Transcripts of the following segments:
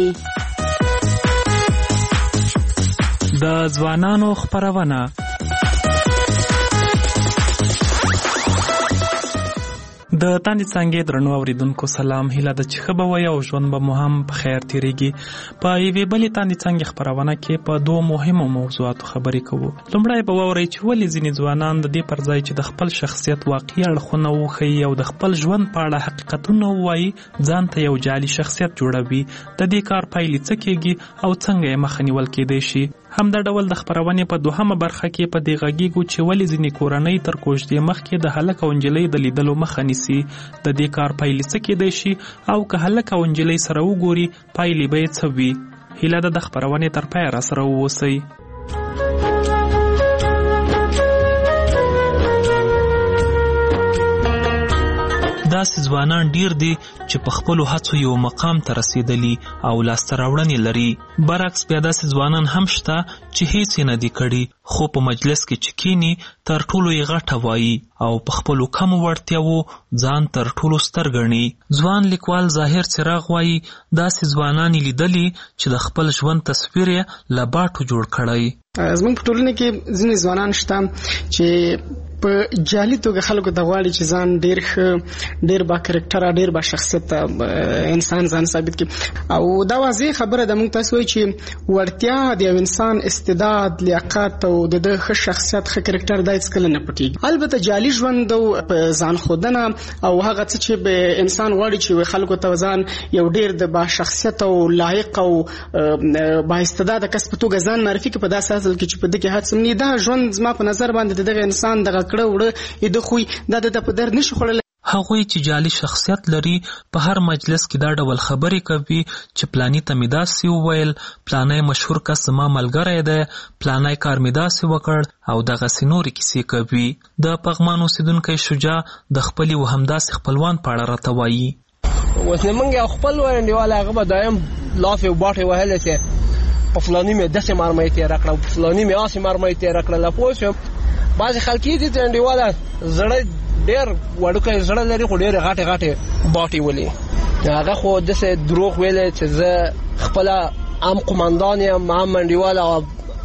د ځوانانو خپرونه. د تاندې څانګې درنو اوریدونکو سلام، هیله ده چې ښه به وئ او ژوند به مو هم په خیر تېرېږي. په یوې بلې تاندې څانګې خپرونه کې په دوو مهمو موضوعاتو خبرې کوو. لومړی به واورئ چې ولې ځینې ځوانان د دې پر ځای چې د خپل شخصیت واقعي اړخونه وښیي او د خپل ژوند په اړه حقیقتونه ووایي، ځان ته یو جعلي شخصیت جوړوي. د دې کار پایلې څه کېږي او څنګه یې مخه نیول کېدی شي؟ همدا ډول د خپرونې په دوهمه برخه کې په دې غږیږو چې ولې ځینې کورنۍ تر کوژدې مخکې د هلک او نجلۍ د لیدلو مخه نیسي. د دې کار پایلې څه کېدی شي او که هلک او نجلۍ سره وګوري پایلې به یې څه وي؟ هیله ده د خپرونې تر پایه راسره واوسئ. داسې ځوانان ډیر دي چې په خپلو هڅو یو مقام ته رسیدلی او لاسته راوړنې لري. برعکس بیا داسې ځوانان هم شته چې هیڅ یې نه دي کړي، خو په مجلس کې چې کینی تر ټولو یې غټه وایي او په خپلو کمو وړتیاوو ځان تر ټولو ستر ګڼي. ځوان لیکوال ظاهر څراغ وایي داسې ځوانان یې لیدلي چې د خپل ژوند تصویر یې له باټو جوړ کړی. زموږ په ټولنه کې ځینې ځوانان شته چې په جعلي توګه خلکو ته غواړي چې ځان ډېر ښه، ډېر با کرکټره، ډېر با شخصیت انسان ځان ثابت کړي. او دا واضح خبره ده، موږ تاسو وایي چې وړتیا د یو انسان استعداد، لیاقت او د ښه شخصیت، ښه کرکټر دا هېڅکله نه پټېږي. البته جعلي ژوند او ځان ښودنه او هغه څه چې انسان غواړي چې خلکو ته ځان یو ډېر د با شخصیت او لایق او با استعداده کس په توګه ځان معرفي کړي، په داسې اصل کې چې په دې کې هڅه نه دا ژوند زما په نظر باندې دغه انسان دغه کړه وړه د خوې دا د په در نشي خوړل. هغوی چې جعلي شخصیت لري په هر مجلس کې دا ډول خبرې کوي چې پلانی ته مې داسې وویل، پلانی مشهور کس زما ملګری دی، پلانی کار مې داسې وکړ او دغسې نورې کیسې کوي. د پغمان اوسېدونکی شجاع د خپلې و همداسې خپلوان په اړه راته وایي. اوس موږ یو خپل ورنډیواله هغه به دایم لافې او باټې وهلې چې په فلاني مې داسې مرمۍ تېره کړه، په فلاني مې هسې مرمۍ تېره کړله. پوه شوم بعضې خلک یې دي ورنډیواله زړه ډېر وړوکی زړه لري خو ډېرې غټې غټې باټې ولي. هغه خو داسې دروغ ویلی چې زه خپله هم قمندان یم، هم منډیواله او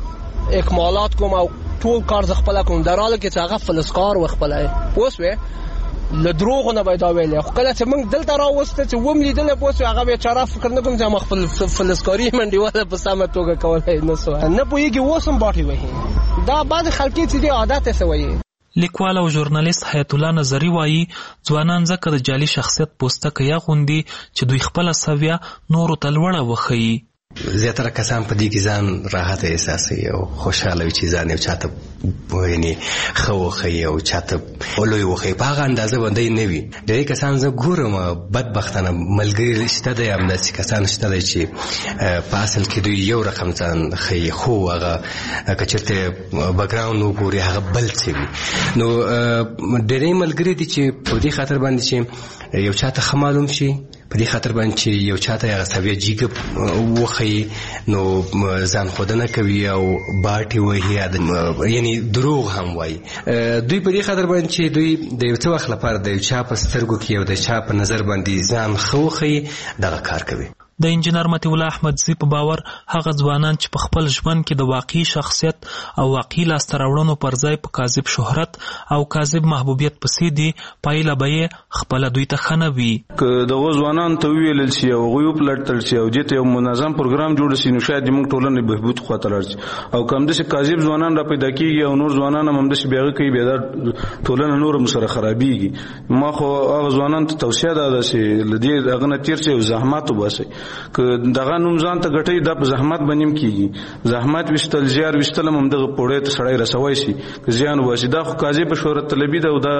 اکمالات کوم او ټول کار زه خپله کوم، در حاله کې چې هغه فلسکار و خپله. پوه شوې له دروغو نه به دا ویلی. خو کله چې موږ دلته راوسته چې وم لیدلی، پوه شوې هغه بیچاره فکر نه کوم چې ما خپل فلسکاري منډیواله په سمه توګه کولی نه سو نه پوهېږي، اوس هم باټې وهي. دا بعضې خلک چې دي عادت یې څه وایي. لیکوال او ژورنالیست حیات الله نظري وایي ځوانان ځکه د جعلي شخصیت پوستکی اغوندي چې دوی خپله سویه نورو ته لوړه وښیي. زیاتره کسان په دې کې ځان راحت احساسوي او خوشحاله وي چې ځان یو چاته یعنې ښه وښیي او چاته لوی وښیي، په هغه اندازه باندې نه وي. ډېری کسان زه ګورم بدبختانه ملګري شته دی، همداسې کسان شته دی چې په اصل کې دوی یو رقم ځان ښیي، خو هغه که چېرته بکګراونډ وګوري هغه بل څه وي. نو ډېری ملګري دي چې په دې خاطر باندې چې یو چاته ښه معلوم شي، په دې خاطر باندې چې یو چاته هغه سویه جیګه وښیي، نو ځان ښودنه کوي او باټې وهي، یعنې دروغ هم وایي. دوی په دې خاطر باندې چې دوی د یو څه وخت لپاره د یو چا په سترګو کې او د چا په نظر باندې ځان ښه وښیي، دغه کار کوي. د انجینر مطیع الله احمدزي په باور هغه ځوانان چې په خپل ژوند کې د واقعي شخصیت او واقعي لاسته راوړنو پر ځای په کاذب شهرت او کاذب محبوبیت پسې دي، پایله به یې خپله دوی ته ښه نه وي. که دغو ځوانانو ته وویلل شي او هغوی وپلټل شي او دې ته یو منظم پروګرام جوړ شي، نو شاید زموږ ټولنې بهبود خواته لاړ شي. او که همداسې کاذب ځوانان را پیدا کېږي او نور ځوانان هم همداسې بیا هغه کوي، بیا دا ټولنه نور هم سره خرابېږي. ما خو هغه ځوانانو ته توصیه دا ده چې له دې هغه نه تېر شي او زحمت وباسئ. که دغه نوم ځان ته ګټئ، دا په زحمت باندې هم کېږي. زحمت ویشتل، زیار ویشتل هم همدغه پوړۍ ته سړی رسوی شي که زیان وباسي. دا خو کاذبه شهرت طلبي ده او دا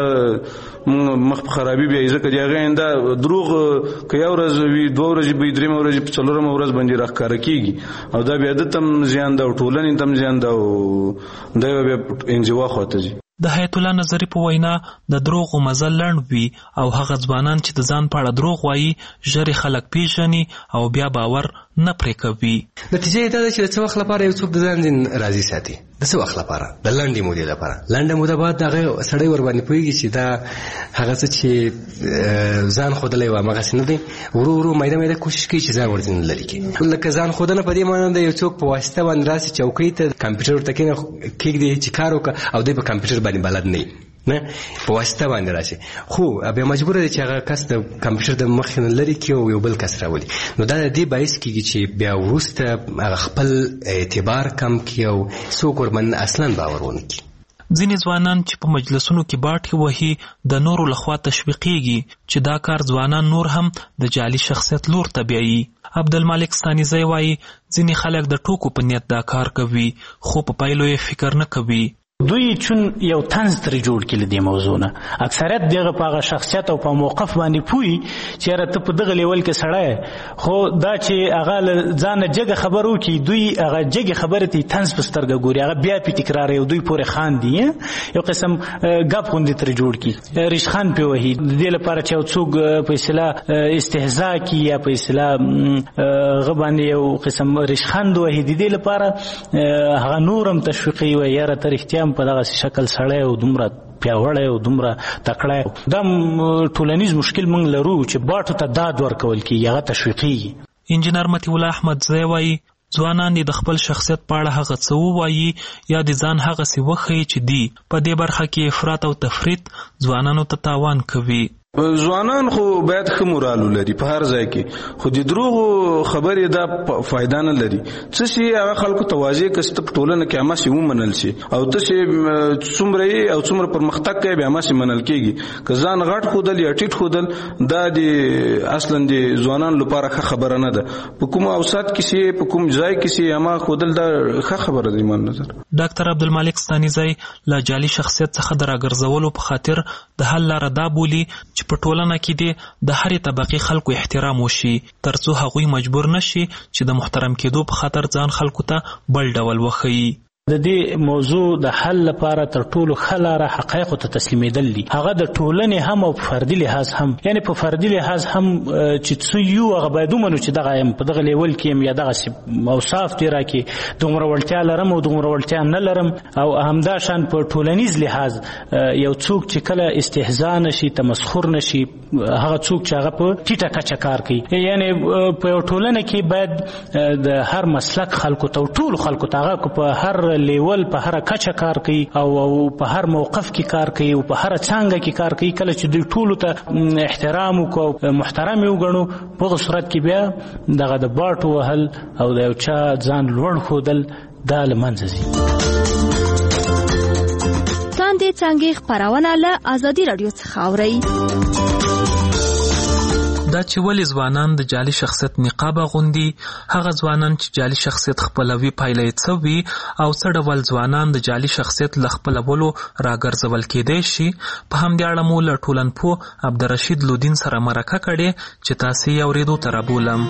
مخ په خرابي بیایي، ځکه د هغې دا دروغ که یو ورځ وي، 2 ورځې به وي، 3 ورځې په 4مه ورځ باندې راښکاره کېږي او دا بیا ده ته هم زیان ده او ټولنې ته هم زیان ده او دا بیا انزوا خواته ځي. د حیات الله نظري په وینا د دروغو مزل لنډ وي او هغه ځوانان چې د ځان په اړه دروغ وایي ژر خلک پیژني او بیا باور نه پرې کوي. نتیجه دا ده چې د څه وخت لپاره یو څوک د ځان راضي ساتي، د څه وخت لپاره، د لنډې مودې لپاره. لنډه موده بعد هغه سړی ورباندې پوهېږي چې دا هغه څه چې ځان ښودلی و همغسې نه دی، ورو ورو میده میده کوشش کوي چې ځان ورځنې لرې کړي. لکه ځان ښودنه په دې معنی ده یو څوک په واسطه باندې راسي چوکۍ ته کمپیوټر ورته کېږدي چې کار وکړه او دی په کمپیوټر باندې بلد نه وي، نه په واسطه باندې راشي، خو بیا مجبور دی چې هغه کس د کمپیوټر د مخې نه لرې کړي او یو بل کس راولي. نو دا د دې باعث کېږي چې بیا وروسته هغه خپل اعتبار کم کړي او څوک ورباندې اصلا باور ونه کړي. ځینې ځوانان چې په مجلسونو کې باټې وهي د نورو لخوا تشویقېږي چې دا کار ځوانان نور هم د جعلي شخصیت لور ته بیایي. عبدالمالک ستانیزی وایي ځینې خلک د ټوکو په نیت دا کار کوي خو په پایلو یې فکر نه کوي. دوی چون یو طنز ترې جوړ کړي دې موضوع نه، اکثریت دغه په هغه شخصیت او په موقف باندې پوي چې یاره ته په دغه لیول کې سړی، خو دا چې هغه له ځانه جګه خبر وکړي دوی هغه جګې خبرې ته طنز په سترګه ګوري، هغه بیا پې تکراروي او دوی پورې خاندي، یو قسم ګپ غوندې ترې جوړ کړي، ریشخند پې وهي د دې لپاره چې یو څوک په اصطلاح استهزا کړي یا په اصطلاح هغه باندې یو قسم ریشخند وهي، د دې لپاره هغه نور هم تشویقوي وایي یاره ته رښتیا په دغه شکل سړی او دومره پیاوړی او دومره تکړی. دا ټولنیز مشکل موږ لرو چې باټو ته داد ورکول کېږي، هغه تشویقېږي. انجینر مطیع الله احمدزی وایي ځوانان دې د خپل شخصیت په اړه هغه څه ووایي یا د ځان هغسې وښیي چې دی په دې برخه کې افراط او تفریط ځوانانو ته تاوان کوي. ځوانان خو باید ښه مورال ولري په هر ځای کې، خو د دروغو خبرې دا فایده نه لري. څه شي هغه خلکو ته واضح کړي چې په ټولنه کې هماسې ومنل شي او ته چې څومره یې او څومره پرمختګ کوي بیا هماسې منل کېږي. که ځان غټ ښودل یا ټیټ ښودل دا د اصلا د ځوانانو لپاره ښه خبره نه ده. په کوم اوسط کې سي په کوم ځای کې سي هما ښودل دا ښه خبره ده ایمان نظر. ډاکټر عبدالمالک ستانیزی له جعلي شخصیت څخه د راګرځولو په خاطر د حل لاره دا بولي چې په ټولنه کې د هرې طبقې خلکو احترام وشي ترڅو هغوی مجبور نشي چې د محترم کېدو په خاطر ځان خلکو ته بل ډول وښیي. د دې موضوع د حل لپاره تر ټولو ښه لاره حقایقو ته تسلیمېدل دي، هغه د ټولنې هم او په فردي لحاظ هم، یعنې په فردي لحاظ هم چې څه یو هغه باید ومنو چې دغه یم په دغه لیول کې یم یا دغسې اوصاف دې راکړي دومره وړتیا لرم او دومره وړتیا نه لرم، او همدا شان په ټولنیز لحاظ یو څوک چې کله استهزا نشي تمسخر نشي هغه څوک چې هغه په ټیټه کچه کار کوي، یعنې په یو ټولنه کې باید د هر مسلک خلکو ته او ټولو خلکو ته هغه په هر لیول په هر کچه کار کوي او په هر موقف کې کار کوي او په هر څانګه کې کار کوي. کله چې دوی ټولو ته احترام وکړو محترم یې وګڼو په هغه صورت کې بیا دغه د باټو وهل او د یو چا ځان لوړ ښودل دا له منځه ځي. لاندې څانګې خپرونه له ازادي راډیو څخه اورئ. دا چې ولې ځوانان د جعلي شخصیت نقاب اغوندي، هغه ځوانان چې جعلي شخصیت خپلوي پایله یې څه وي او څه ډول ځوانان د جعلي شخصیت له خپلولو راګرځول کېدای شي، په همدې اړه مو له ټولنپوه عبدالرشید لودین سره مرکه کړې چې تاسې یې اورېدو ته رابولم.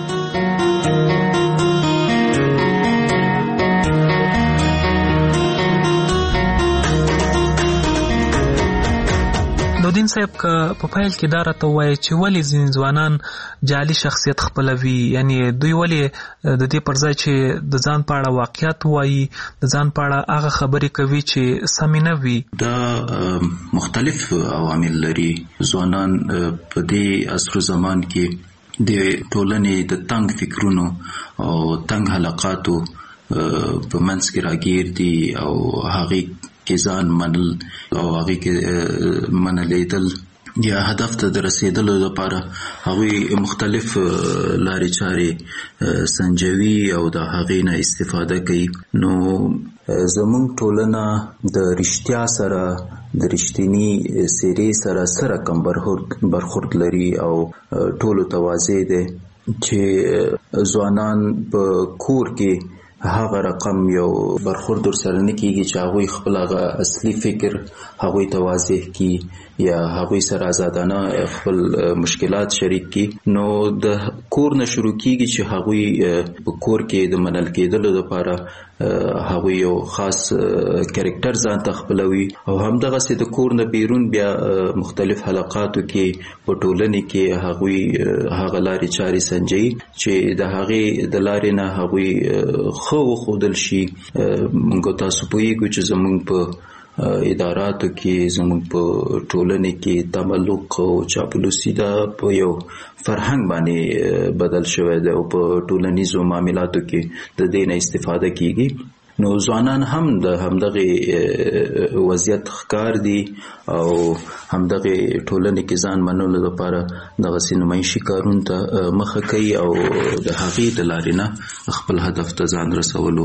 لودین صاحب که په پیل کې دا راته ووایي چې ولې ځینې ځوانان جعلي شخصیت خپلوي، یعنی دوی ولې د دې پر ځای چې د ځان په اړه واقعیت وایي د ځان په اړه هغه خبرې کوي چې سمې نه وي. دا مختلف عوامل لري. ځوانان په دې عصر زمان کې د ټولنې د تنگ فکرونو او تنگ حلقاتو په منځ کې راګیر دي او هغې کې ځان منل او هغې کې منلیدل یا هدف ته د رسیدلو لپاره هغوی مختلف لارې چارې سنجوي او د هغې نه استفاده کوي. نو زموږ ټولنه د رښتیا سره د رښتینی څېرې سره رقم برخورد لري او ټولو ته واضح دی چې ځوانان په کور کې هغه رقم یو برخورد ورسره نه کېږي چې هغوی خپل هغه اصلي فکر هغوی ته واضح کړي یا هغوی سره آزادانه خپل مشکلات شریک کی. نو د کور نه شروع کیږي چې هغوی په کور کې د منل کېدلو لپاره هغوی یو خاص کریکټر ځان ته خپلوي او همدغسې د کور نه بیرون بیا مختلف حلقاتو کې په ټولنې کې هغوی هغه لارې چارې سنجوي چې د هغې د لارې نه هغوی ښه وښودل شي. موږ تاسو پوهیږو چې زموږ په اداراتو کې زموږ په ټولنې کې تملق او چاپلوسي دا په یو فرهنګ باندې بدل شوی دی او په ټولنیزو معاملاتو کې د دې نه استفاده کیږي. نو ځوانان هم د همدغه وضعیت ښکار دي او همدغه ټولنې کې ځان منلو لپاره دغه نمایشي کارونو ته مخه کوي او د هغې د لارې نه خپل هدف ته ځان رسولو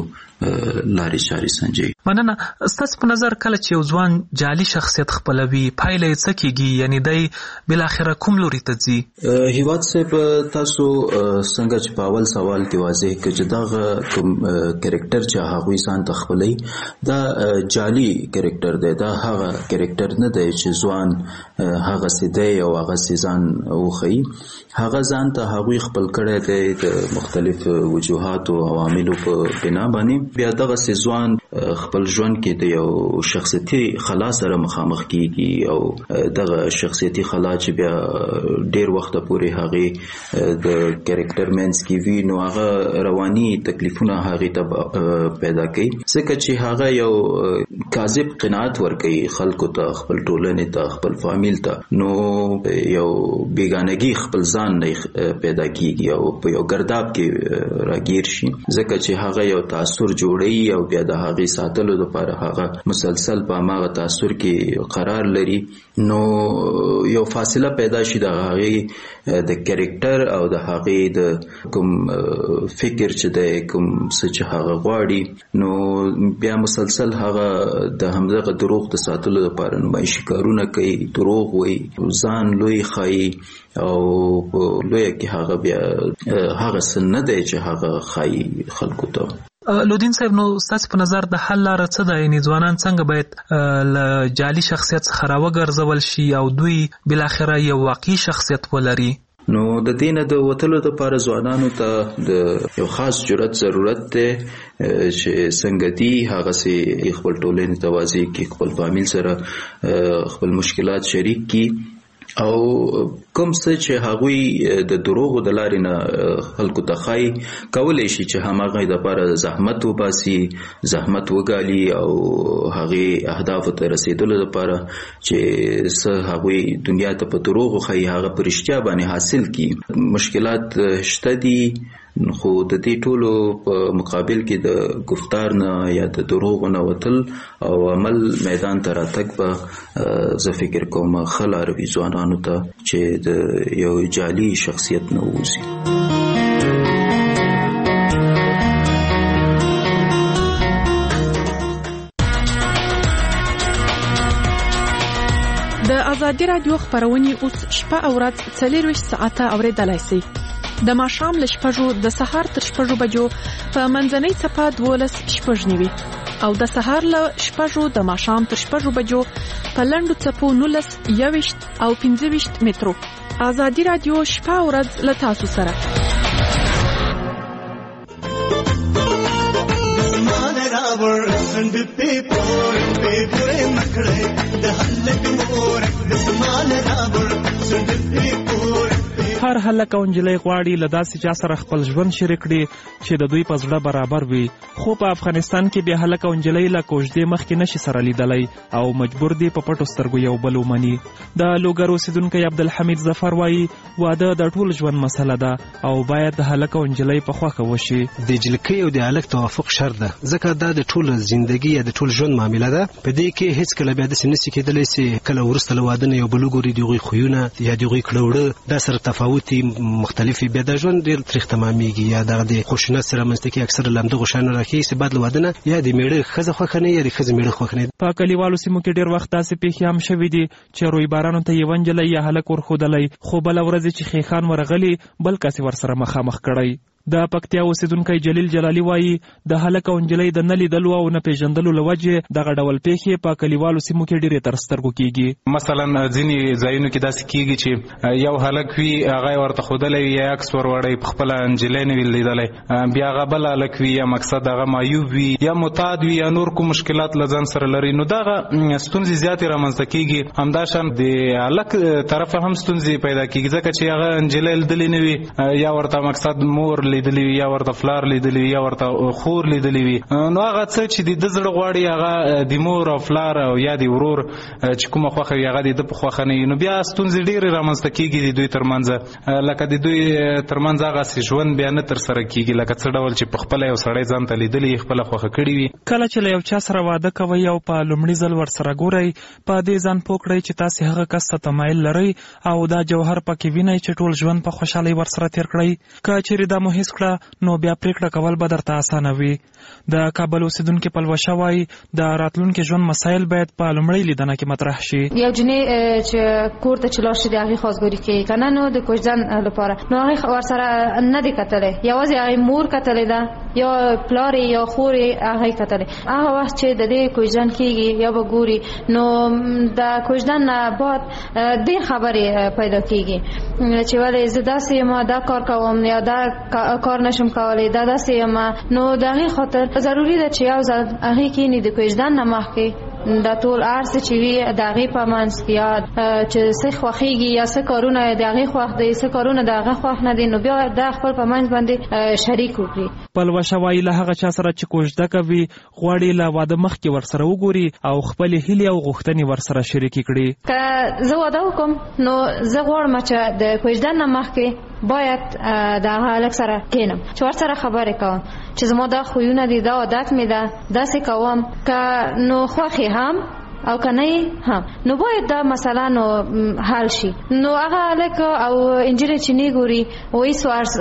لارې چارې سنجوي. مننه. ستاسو په نظر کله چې یو ځوان جعلي شخصیت خپلوي پایله یې څه کیږي؟ یعنی دی بالاخره کوم لوري ته ځي؟ هیواد صاحب تاسو څنګه چې په اول سوال کې واضح کړ چې دغه کوم کریکټر چې هغوی ځان ته خپلوي دا جعلي کریکټر دی، دا هغه کریکټر نه دی چې ځوان هغسې دی او هغسې ځان وښیي. هغه ځان ته هغوی خپل کړی دی د مختلف وجوهاتو او عواملو په بنا باندې. بیا دغسې ځوان خپل ژوند کې د یو شخصیتي خلا سره مخامخ کیږي او دغه شخصیتي خلا چې بیا ډیر وخت پورې هغې د کریکټر مینس کې وي نو هغه رواني تکلیفونه هغې ته پیدا کوي، ځکه چې هغه یو کاذب قناعت ورکوي خلکو ته، خپل ټولنې ته، خپل فامیل ته. نو یو بیګانګي خپل ځان نه پیدا کیږي او په یو ګرداب کې راګیر شي، ځکه چې هغه یو تاثر جوړوي او بیا د هغې ساتلو لپاره هغه مسلسل په هماغه تاثر کې قرار لري. نو یو فاصله پیدا شي د هغې د کریکټر او د هغې د کوم فکر چې د کوم څه چې هغه غواړي، نو بیا مسلسل هغه د همدغه دروغ د ساتلو لپاره نمایشي کارونه کوي، دروغ وایي، ځان لوی ښایي او په لویه کې هغه بیا هغه څه نه دی چې هغه ښایي خلکو ته. لودین صاحب، نو ستاسو په نظر د حل لاره څه ده؟ یعنې ځوانان څنګه باید له جعلي شخصیت څخه راوګرځول شي او دوی بالاخره یو واقعي شخصیت ولري؟ نو د دې نه د وتلو لپاره ځوانانو ته د یو خاص جرأت ضرورت دی چې څنګه دي هغسې خپل ټولنې ته واضح کړي، خپل فامیل سره خپل مشکلات شریک کړي او کوم څه چې هغوی د دروغو د لارې نه خلکو ته ښایي کولی شي چې هماغه دپاره زحمت وباسي، زحمت وګالي او هغې اهدافو ته رسېدلو لپاره چې څه هغوی دنیا ته په دروغو ښایي هغه په رښتیا باندې حاصل کړي. مشکلات شته دي، خو د دې ټولو په مقابل کې د گفتار نه یا د دروغو نه وتل او عمل میدان ته راتګ به زه فکر کوم ښه لاره وي ځوانانو ته چې د یو جعلي شخصیت نه ووځي. د ازادي راډیو خبرونه اوس شپه او ورځ 24 ساعته اوریدلای شئ. د ماښام له 6 د سهار تر 6 بجو په منځنۍ څپه 12:09 او د سهار له 6 د ماښام تر 6 بجو په لنډو څپو 19:21 او 15 مترو. ازادي راډیو شپه او ورځ له تاسو سره. هر هلک او نجلۍ غواړي له داسې چا سره خپل ژوند شریک کړي چې د دوی په زړه برابر وي، خو په افغانستان کې بیا هلک او نجلۍ له کوژدې مخکې نشي سره لیدلی او مجبور دي په پټو سترګو یو بل ومني. د لوګر اوسیدونکی عبدالحمید ظفر وایي واده د ټول ژوند مسله ده او باید د هلک او نجلۍ په خوښه وشي. د جلکۍ او د هلک توافق شرط ده، ځکه دا د ټول ژوندګي یا د ټول ژوند معامله ده. په دې کې هیڅ کله بیا داسې نشي کېدلی چې کله وروسته له واده نه یو بل وګوري د هغوی خویونه یا د هغوی کړه وړه دا سره تفاوتي مختلفي بیا د ژوند ډېر تریخ تمامېږي یا دغه د خشونت سره رامنځته کېږي. اکثره له همدغو شیانو راښیي چې بعد له واده نه یا د مېړه ښځه خوښه نه یا د ښځې مېړه خوښ نه. په کلیوالو سیمو کې ډېر وخت داسې پیښې هم شوي دي چې رویبارانو ته یوه نجلۍ یا هلک ورښودلی، خو بله ورځ چې خیښان ورغلي بل کس ورسره مخامخ کړی. د پکتیا اوسیدونکی جلیل جلالی وایي د هلک او نجلۍ د نه لیدلو او نه پیژندلو له وجې دغه ډول پیښې په کلیوالو سیمو کې ډېرې تر سترګو کیږي. مثلا ځینې ځایونو کې داسې کیږي چې یو هلک وي هغه ورته ښودلی وي یا عکس وروړی په خپله نجلۍ نه وي لیدلی، بیا هغه بل هلک وي یا مقصد هغه معیوب وي یا معتاد وي یا نور کوم مشکلات له ځان سره لري، نو دغه ستونزې زیاتې رامنځته کیږي. همداشان د هلک طرفه هم ستونزې پیدا کیږي ځکه چې هغه نجلۍ لیدلې نه وي یا ورته مقصد مور لیدلی وي یا ورته فلار لیدلی وي یا ورته خور لیدلی وي، نو هغه څه چې د زړه غواړي هغه د مور او فلار او یا د ورور چې کومه خوښه وي هغه د په خوښه نه وي، نو بیا ستونزې ډېرې رامنځته کیږي د دوی ترمنځ، لکه د دوی ترمنځ هغه ژوند بیا نه ترسره کیږي لکه څه ډول چې په خپله یو سړی ځان ته لیدلی خپله خوښه کړې وي. کله چې له یو چا سره واده کوئ او په لومړي ځل ورسره ګورئ په دې ځان پوه کړئ چې تاسې هغه کس ته تمایل لرئ او دا جوهر پکې وینئ چې ټول ژوند په خوشحالۍ ورسره تیر کړئ. که چیرې دا مو حس کړه نو بیا پریکړه کول به درته اسانه وي. د کابل اوسیدونکي پلوشه وایي د راتلونکي ژوند مسایل باید په لومړۍ لیدنه کې مطرح شي. یو جنې چې کور ته چې لاړ شي د هغې خواستګاري کوي که نه، نو د کوژدن لپاره نو هغې ورسره نه دی کتلی، یوازې هغې مور کتلی ده یا پلار یا خور هغې کتلی. هغه وخت چې د دې کوژدن کېږي یا به ګوري نو د کوژدن نه بعد ډېر خبرې پیدا کېږي چې ولې زه داسې یم دا کار کوم یا دا کار نشم کولی دا داسې یم، نو د هغې خاطر ضروري ده چې یو ځل هغې کښېني د کوژدن نه مخکې دا ټول هر څه چې وي د هغې په منځ کې یا چې څه خوښېږي یا څه کارونه د هغې خوښ دی څه کارونه د هغه خوښ نه دي، نو بیا دا خپل په منځ باندې شریک وکړي. پلوشه وایي له هغه چا سره چې کوژده کوي غواړي له واده مخکې ورسره وګوري او خپلې هیلې او غوښتنې ورسره شریکې کړي. که زه واده وکړم نو زه غواړم چې د کوژدن نه مخکې باید د هغه هلک سره کښېنم چې ورسره خبرې کوم چې زما دا خویونه دي دا عادت مې ده داسې کوم، که نو خوښې هم او که نه هم نو باید دا مسله نو حل شي. نو هغه هلک او نجلۍ چې نه ګوري او هېڅ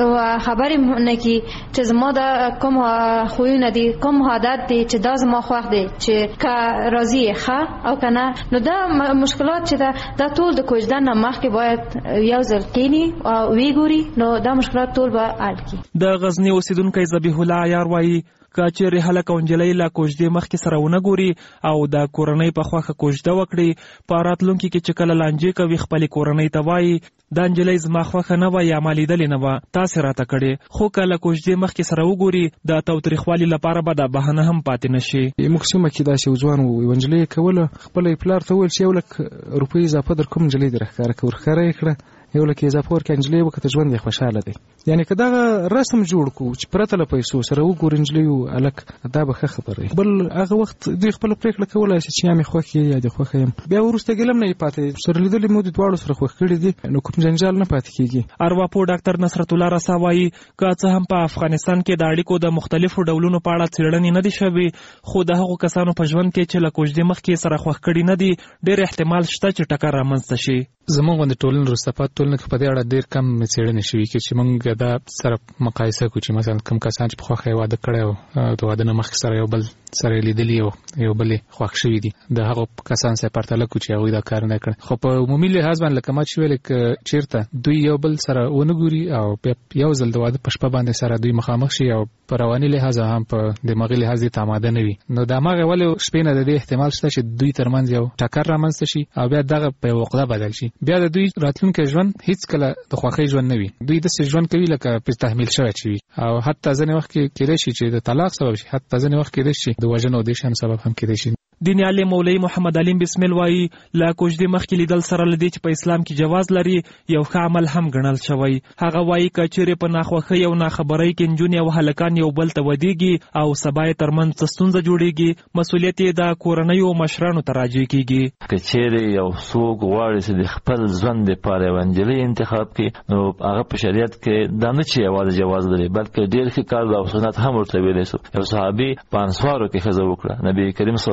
خبرې نه کوي چې زما دا کوم خویونه دي کوم عادت دی چې دا زما خوښ دی چې که راضي یې ښه او که نه، نو دا مشکلات چې دا ټول د کوژدن نه مخکې باید یو ځل کښېني او ویې ګوري، نو دا مشکلات ټول به حل کړي. د غزني اوسیدونکی ذبیح الله عیار وایي که چیرې هلک او نجلۍ له کوژدې مخکې سره ونه ګوري او د کورنۍ په خوښه کوژده وکړي په راتلونکي کې چې کله لانجې کوي خپلې کورنۍ ته وایي دا نجلۍ زما خوښه نه وه یا ما لیدلې نه وه تاسې راته کړې، خو که له کوژدې مخکې سره وګوري د تاوتریخوالي لپاره به دا بهانه هم پاتې نه شي. موږ سیمه کې داسې یو ځوان و یوه نجلۍ یې کوله خپله یې پلار ته وویل چې 1 لک روپۍ اضافه در کوم نجلۍ دې راښکاره که ورښکاره یې کړه 1 لک اضافه ورکړه نجلۍ وکړه ژوند یې خوشحاله دی. یعنې که دغه رسم جوړ کړو چې پرته له پیسو سره وګوري نجلۍ او هلک دا به ښه خبره وي. بل هغه وخت دوی خپله پرېکړه کولی شي چې یا مې خوښ یې یا دې خوښه یم، بیا وروسته ګیله نه یې پاتې سره لیدلې مو د دواړو سره خوښ کړي دي نو کوم جنجال نه پاتې کېږي. ارواپوه ډاکټر نصرت الله رسا وایي که څه هم په افغانستان کې د اړیکو د مختلفو ډولونو په اړه څېړنې نه دي شوي، خو د هغو کسانو په ژوند کې چې له کوژدې مخکې سره خوښ کړي نه دي ډېر احتمال شته چې ټکر رامنځته شي. زموږ غوندې ټولنې وروسته پاتې ټولنه کې په دې اړه ډېر کم څېړنې شوي چې موږ دا سره مقایسه کړو چې مثلا کوم کسان چې په خوښه یې واده کړی او د واده نه مخکې سره یو بل سره لیدلي او یو بل یې خوښ شوي دي د هغو کسان سره پرتله کړو چې هغوی دا کار نه کړی. خو په عمومي لحاظ باندې لکه ما چې ویلې که چېرته دوی یو بل سره ونه ګوري او یو ځل د واده په شپه باندې سره دوی مخامخ شي او په رواني لحاظ هم په دماغي لحاظ دې ته آماده نه وي، نو د هماغې ولې شپې نه د دې احتمال شته چې دوی ترمنځ یو ټکر رامنځته شي او بیا دغه په یو عقده بدل شي. بیا د دوی راتلونکی ژوند هیڅ کله د خوښۍ ژوند نه وي، دوی داسې ژوند کوي لکه پرې تحمیل شوی چې وي او حتی ځینې وخت کې کېدای شي چې د طلاق سبب شي، حتی ځینې وخت کېدای شي د وژنو او دې شیانو سبب هم کېدای شي. دیني عالم مولوي محمد علیم بسمل وایي له کوژدې مخکې لیدل سره له دې چې په اسلام کې جواز لري یو ښه عمل هم ګڼل شوی. هغه وایي که چیرې په ناخوښۍ او ناخبرۍ کې نجونې او هلکان یو بل ته ودېږي او سبا یې ترمنځ څه ستونزه جوړېږي مسؤلیت یې د کورنیو مشرانو ته راجع کېږي. که چیرې یو څوک غواړي چې د خپل ژوند دپاره یوه نجلۍ انتخاب کړي نو هغه په شریعت کې دا نه چې یوازې جواز لري بلکې ډېر ښه کار او سنت هم ورته ویلی شو. یو صحابي په انصارو کې ښځه وکړه، نبي کریم صلی الله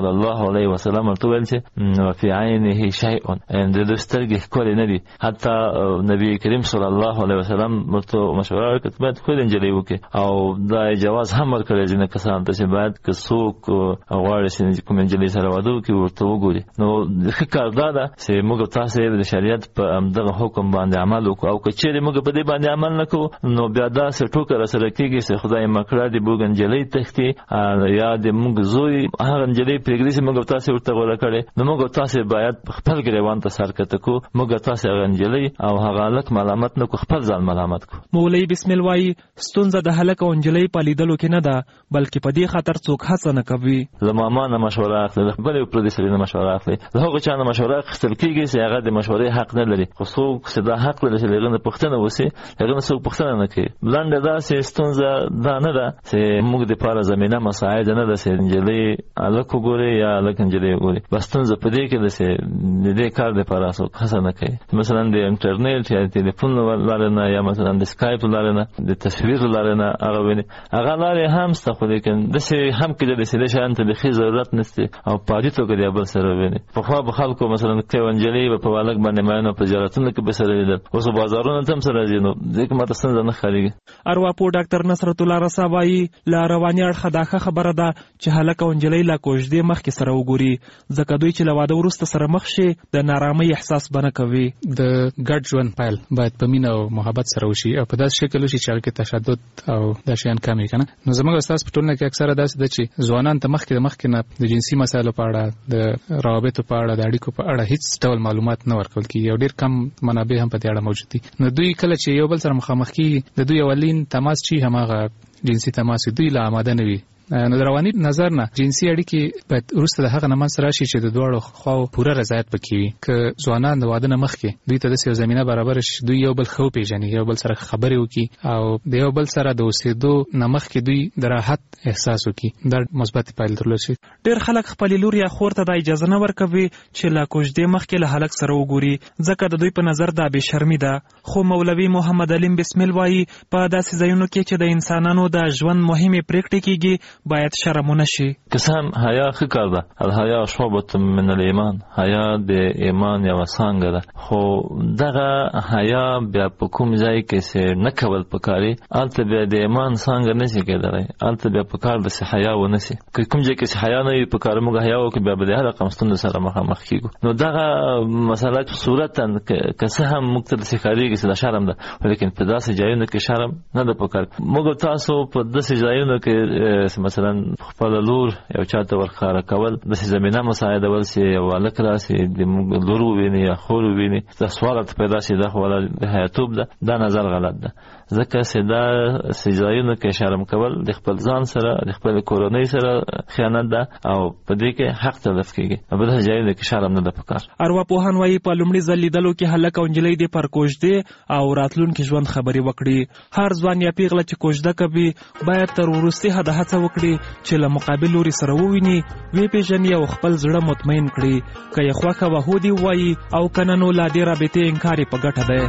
علیه وسلم ورته ویل چې فی عینه شیء ان د سترګې ښکلې نه دي. حتی نبی کریم صلی الله علیه وسلم ورته مشوره ورکړه باید ښکلې نجلۍ وکړي او دا جواز هم ورکړی ځینې کسانو ته چې باید که څوک غواړي چې کومې نجلۍ سره واده وکړي ورته وګوري. نو ښه کار دا ده چې موږ تاسو د شریعت په همدغه حکم باندې عمل وکړو او که چیرې موږ په دې باندې عمل نه کوو نو بیا داسې ټوکه راسره کېږي چې خدای مکړه د موږ نجلۍ تښتي یا د موږ زوی هغه نجلۍ پرېږدي چې موږ تاسو ورته غوره کړې. نو موږ تاسو باید خپل ګریوان ته سر کته کو، موږ تاسو هغه نجلۍ او هغه هلک ملامت نه کو، خپل ځان ملامت کو. مولوی بسم الله وايي ستونزه د هلک او نجلۍ په لیدلو کې نه ده بلکې په دې خاطر څوک هڅه نه کوي. له ماما نه مشوره اخلي، بلې پر دې سره نه مشوره اخلي. له هغه چا نه مشوره اخیستل کېږي چې هغه د مشورې حق نه لري. خو څوک چې دا حق لري چې هغه نه پوښتنه وشي، هغه نه څوک پوښتنه نه کوي. بلنډه دا چې ستونزه دا نه ده چې موږ د پاره زمينه مساعد نه ده چې نجلۍ هلک وګوري یا هلک نجلۍ وګوري. بس ستونزه په دې کې ده چې د دې کار لپاره څوک هڅه نه کوي. مثلا د انټرنیټ یا ټلیفون لاره نه یا مثلا د سکایپ لاره نه د تصویر لاره نه هغه ویني هغه لاره هم ست خو لیکن د څه هم کې د څه شان ته د خې ضرورت نشته او پادې توګه دی بل سره ویني. په خو به خلکو مثلا کې ونجلې په والک باندې مانو په جراتونو کې به سره لیدل اوس بازارونو تم سره دي. نو ځکه ماته څنګه نه خالي ارواپو ډاکټر نصرت الله رسا وايي لا رواني اړه داخه خبره ده چې هلک او نجلۍ لا کوژدې مخ کې سره وګوري ځکه دوی چې لواده ورسته سره مخ شي د نارامۍ احساس بنه کوي. د ګډ ژوند پایل باید په مینه او محبت سره وشي او په داسې شکل وشي چې هغه کې تشدد او د شیان کمی کنه. نو زموږ استاد په ټولنه کې اکثره داسې ده چې ځوانان ته مخکې نه د جنسي مسایلو په اړه د روابطو په اړه د اړیکو په اړه هیڅ ډول معلومات نه ورکول کیږي او ډیر کم منابع هم په دې اړه موجود دي. نو دوی کله چې یو بل سره مخامخ کیږي د دوی اولین تماس چې هماغه جنسي تماس دوی لا آماده نه وي. نو د رواني نظر نه جنسي اړیکې باید وروسته د هغه نه منځ راشي چې د دواړو خواو پوره رضایت پکې وي. که ځوانان د واده نه مخکې دوی ته داسې یو زمینه برابر شي دوی یو بل ښه وپېژني، یو بل سره خبرې وکړي او د یو بل سره د اوسېدو نه مخکې دوی د راحت احساس وکړي، دا مثبت پایلې درلودلی شي. ډېر خلک خپلې لور یا خور ته دا اجازه نه ورکوي چې له کوژدې مخکې له هلک سره وګوري ځکه د دوی په نظر دا بې شرمي ده. خو مولوي محمد علیم بسمل وايي په داسې ځایونو کې چې د انسانانو د ژوند مهمې پرېکړې کېږي باید شرم نشي. قسم حیا ښه کار ده. الحیا شعبة من الایمان، حیا د ایمان یوه څانګه ده. خو دغه حیا بیا په کوم ځای کې چې نه کول پکاري هلته بیا د ایمان څانګه نشي کېدلی. هلته بیا پکار ده چې حیا ونشي. که کوم ځای کې چې حیا نه وي پکار موږ حیا وکړو بیا به د هر رقم ستونزو سره مخامخ کېږو. نو دغه مسله صورتا که څه هم موږ ته داسې ښکارېږي چې دا شرم ده لیکن په داسې ځایونو کې شرم نه ده پکار. موږ تاسو په داسې ځایونو کې مثلا خپل لور یو چاته ورخاره کول د زمينه مساعدول سي یو هلک راسي د لور وویني یا خور وویني دا سوال پیدا شي دا خو د حیاتوب ده. دا نظر غلط ده ځکه چې دا سجایونو کې شرم کول د خپل ځان سره د خپل کورنۍ سره خیانت ده او په دې کې حق تلف کېږي. په دې ځایونو کې شرم نه ده پکار. ارواپوهان وايي په لومړي ځل لیدلو کې هلک او نجلۍ د پر کوژدې او راتلونکي ژوند خبرې وکړي. هر ځوان یا پیغله چې کوژده کوي باید تر وروستي حده هڅه وکړي چې له مقابل لوري سره وویني، وی پیژني او خپل زړه مطمئن کړي. که یې خوښه وه هو دې ووایي او که نه نو لا دې رابطې انکار یې په ګټه دی.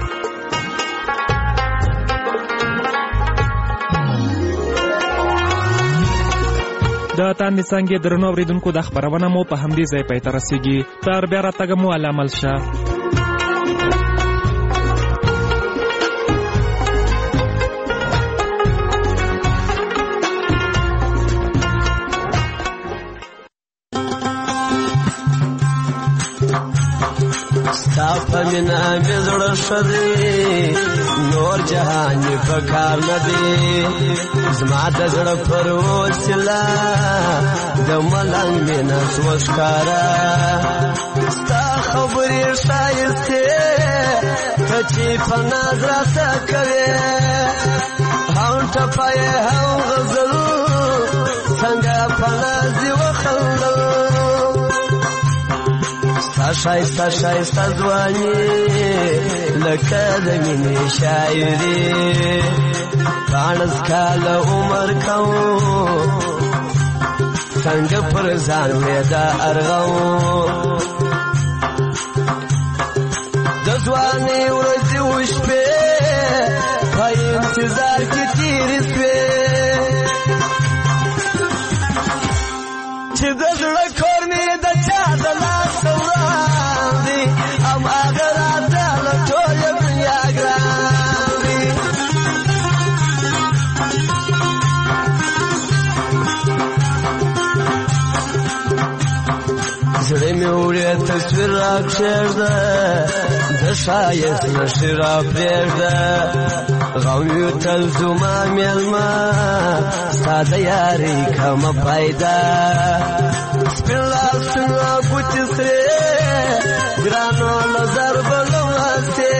د تاندې څانګې درنو اورېدونکو دا خپرونه مو په همدې ځای پای ته رسېږي. تر بیا راتګه مو الله عمل شه. ستا په مینه مې زړه ښه دی نور جهان مې په کار نه دی زما د زړه پر وسیله د ملنګ مینه شوه ښکاره ستا خبرې ښایستې ته چې په ناز راته کوې هم ټپه یې هم غزل څنګه په ناز دې وخندل شایسته شایسته ځواني لکه د مینې شاعري پاڼس کاله عمر کوم څنګه پر ځان وې دا ارغوم د ځوانۍ ورځې وشپې په انتظار کې تېرې شوې چې د زړه کور مې د زړه مې وړې تصویر راکښېږده د ښایست نښې راپرېږده غم یو تل زما مېلمه ستا د یارۍ کمه پیدا سپین لاسونه ګوتې سرې ګرانو له ضربلو مستې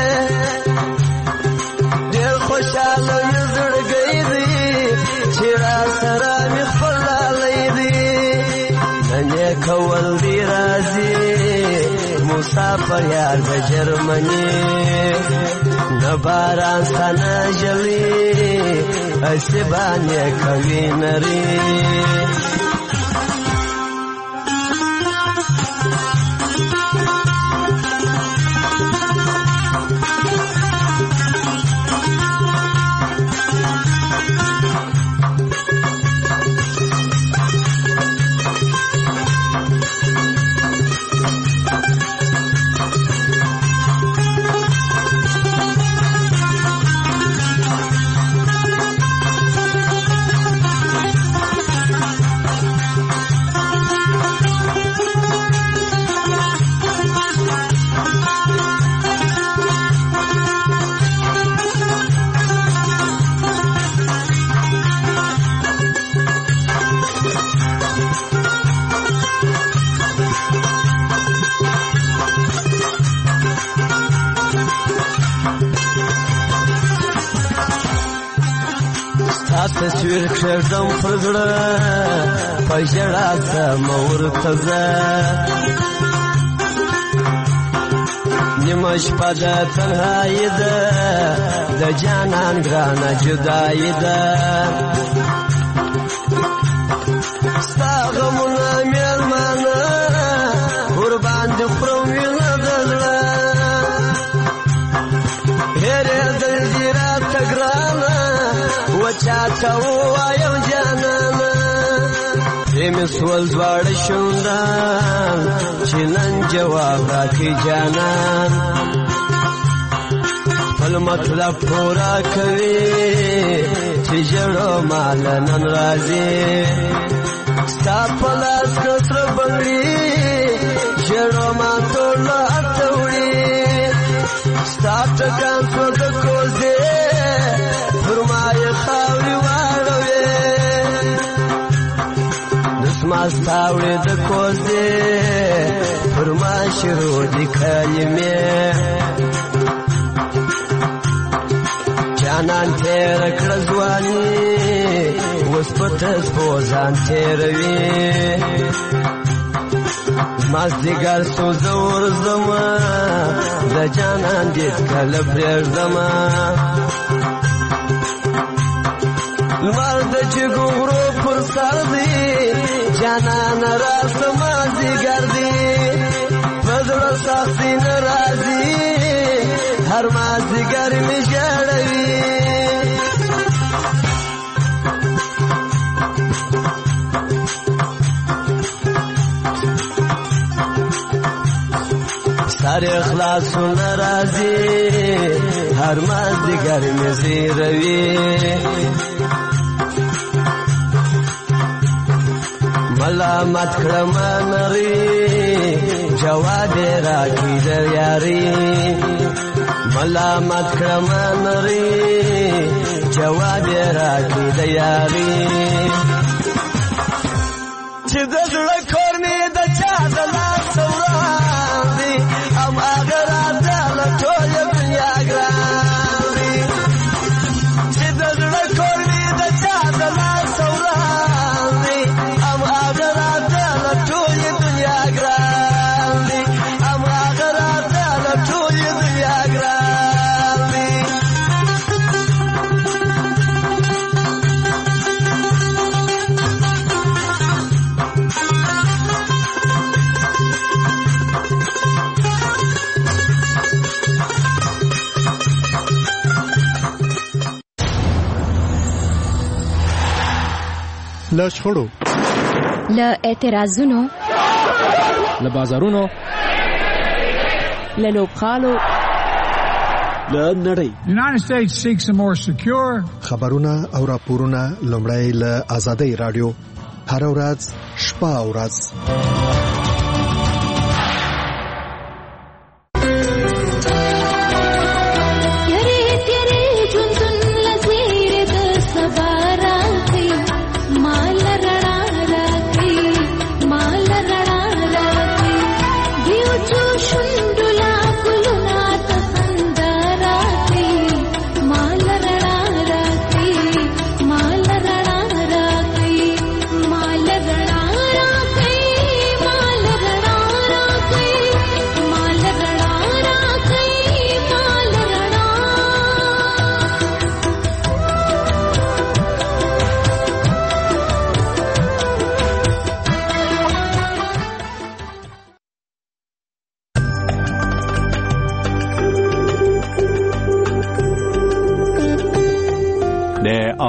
ډېر خوشحاله مې زړګی دی چې راسره مې خپل لالی دی نن یې کول دی راځي مسافر یار د جرمني نه باران ستا نه ژلي هسې باندې کوي نري تصویر کښېږدم پر زړه په ژړا سمه ورته زه نیمه شپه د تنهایي ده د جانان ګرانه جدایي ده ستا غمونه مېلمانه ورباندې خورم وینه د زړه هېرېدل دي راته ګرانه چاته ووایم جانانه پرې مې سول دواړه شونډان چې نن جواب راکړي جانان خپل مطلب پوره کوي چې ژړو ماله نن راځي ستا په لاس که سره بنګړي ژړو ما ټوله هلته وړي ستا ټکان شو د کوزې پر ما یې خاورې واړوې دسما ستا وړې د کوزې پر ما شروع دي کلمې جانان تېره کړه ځواني اوس په تسپو ځان تېروي مازدیګر سو زه ورځمه د جانان دید کله پرېږدمه لمر د جګو غرو پر سر دی جانان راسه مازدیګر دی په زړه سختي نه راځي هر مازدیګر مې ژړوي سر اخلاصونه راځي هر مازدیګر مې زیروي ملامت کړم نری جواب راکړي د یاري ملامت کړم نری جواب راکړي د یاري چې د زړه کور مې د چا د لاس وړاندې هم هغه راته له ټوله دنیا ګران دي چې د زړه کور مې د چا د لاس وړاندې هم هغه راته له ټوله دنیا ګران دي هم هغه راته له ټوله دنیا ګران دي له شخړو له اعتراضونو له بازارونو له لوبغالو له نړۍ United States seeks a more secure خبرونه او راپورونه لومړی له آزادۍ رادیو هر ورځ شپه او ورځ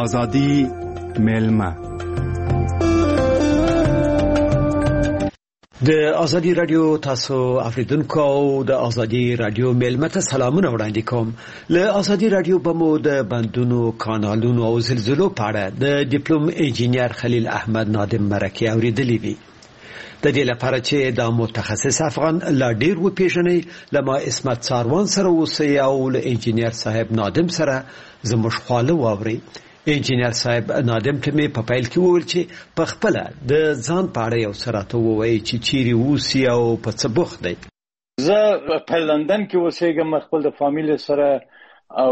آزادی میلمه. د ازادي رادیو تاسو اوریدونکو او د ازادي رادیو میلمه ته سلامونه وړاندې کوم. له ازادي رادیو بمو د بندونو کانالونو او زلزلو په اړه د ډیپلوم انجینیر خلیل احمد نادم مرکه اوریدلې دي. د دې لپاره چې د متخصص افغان لا ډیر و پیژنې لما اسمت ساروان سره اوسې او له انجینیر صاحب نادم سره زموږ خواله واوري. انجینیر صاحب نادم ته مې په پیل کې وویل چې په خپل د ځان په اړه یو سراته ووایي چې چیرې اوسي او په څه بوخت دی. زه په لندن کې اوسېږم، خپل د فامیل سره او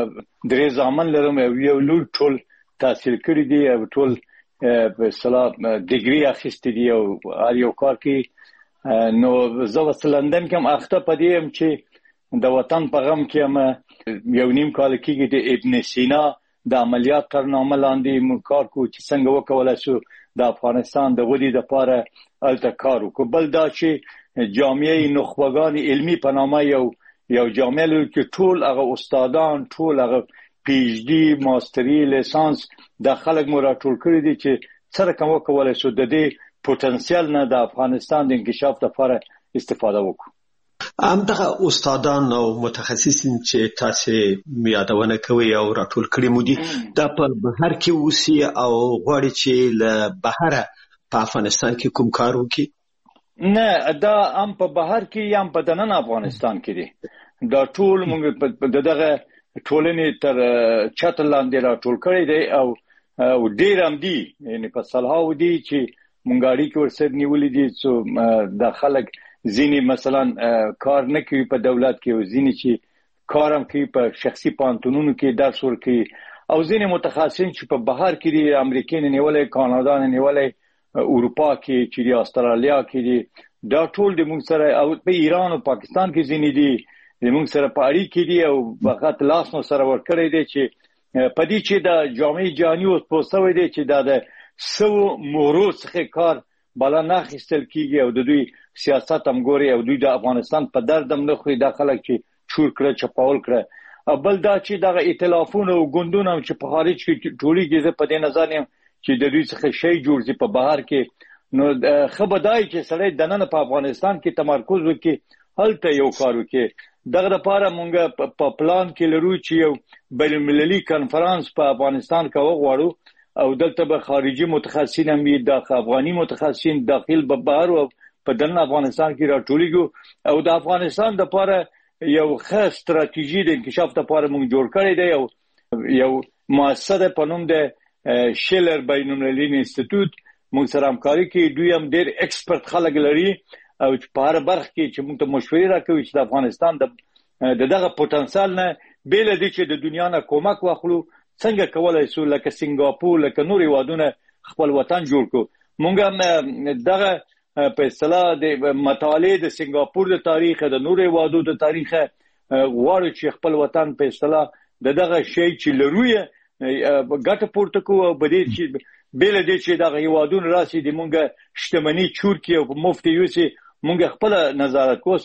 درې زامن لرم او یو لور ټول تحصیل کړی دی او ټول په اصطلاح ډیګري اخیستی دی او هر یو کار کوي. نو زه اوس لندن کې هم اخته پدې یم چې د وطن په غم کې هم یو نیم کال کېږي د ابن سینا د عملیات ترنامه لاندې موږ کار کوو چې څنګه وکولای شو د افغانستان د ودې لپاره الته کار وکړو. بل دا چې جامعه نخبگان علمی په نامه یو جامعه لري چې ټول هغه استادان، ټول هغه پی ایچ ډي، ماستري، لیسانس د خلک مو راټول کړی دي چې څنګه وکولای شو د دې پوتنسیال نه د افغانستان د انکشاف لپاره استفاده وکړو. همدغه استادان او متخصصین چې تاسو یادونه کوي او راټول کړی مو دي دا په بهر کې اوسي او غواړي چې له بهره په افغانستان کې کوم کار وکړي؟ نه، دا هم په بهر کې یا هم په دننه افغانستان کې دي. دا ټول موږ دغه ټولنې تر چتر لاندې راټول کړی دی او ډیر هم دي، یعنی په سلهاو دي چې موږ اړیکې ورسره نیولې دي چې د خلک ځینې مثلا کار نه کوي په دولت کې او ځینې چې کار هم کوي په شخصي پانتونونو کې درس ورکوي او ځینې متخصصین چې په بهر کې دي، امریکا نه نیولې، کاناډا نه نیولې، اروپا کې چې دي، استرالیا کې دي، دا ټول د موږ سره او په ایران او پاکستان کې ځینې دي د موږ سره په اړیکې دي او فقط لاس نو سره ورکړی دی چې په دې چې د جامعه جهاني اوس پوسټوي دی چې دا د سو مورو څخه کار بالا نه خستل کیږي او د دوی سیاست هم ګوري او دوی د افغانستان په دردم نه خوري، د خلک چې چور کړه چپاول کړه. بل دا چې دغه ائتلافونه او ګوندونه چې په خارج کې ټولېږي، زه په دې نظر یم چې د دوی څخه شی جوړ شي په بهر کې. نو خبردای چې سړی دننه په افغانستان کې تمرکز وکړي، هلته یو کار وکړي. دغه لپاره مونږ په پلان کې لرو چې یو بین المللي کانفرنس په افغانستان کې وغواړو او دلته به خارجي متخصصین هم وي، د افغاني متخصصین داخل به بهر او په دننه افغانستان کې راټولېږو او د افغانستان لپاره یو ښه ستراتیژي د انکشاف لپاره موږ جوړ کړی دی. یو مؤسسه په نوم د شیلر بین المللي انسټیټیوټ موږ سره همکاري کوي. دوی هم ډېر ایکسپرت خلک لري او په هر برخه کې چې موږ ته مشورې راکوي چې د افغانستان د دغه پوتنسیال نه بیل دي چې د دنیا نه کومک واخلو، څنګه کولای شو لکه سنگاپور لکه نور هیوادونه خپل وطن جوړ کړو. موږ دغه په اصطلاح د مطالعه د سنگاپور د تاریخ د نور هیوادو د تاریخ غواړو چې خپل وطن په اصطلاح دغه شی چې لروي ګټه پورته کوو او بده چې بیل دي چې دغه هیوادونه راسي د مونږه شتمنۍ چور کې او مفتی یوسي مونږ خپل نظارت کوس.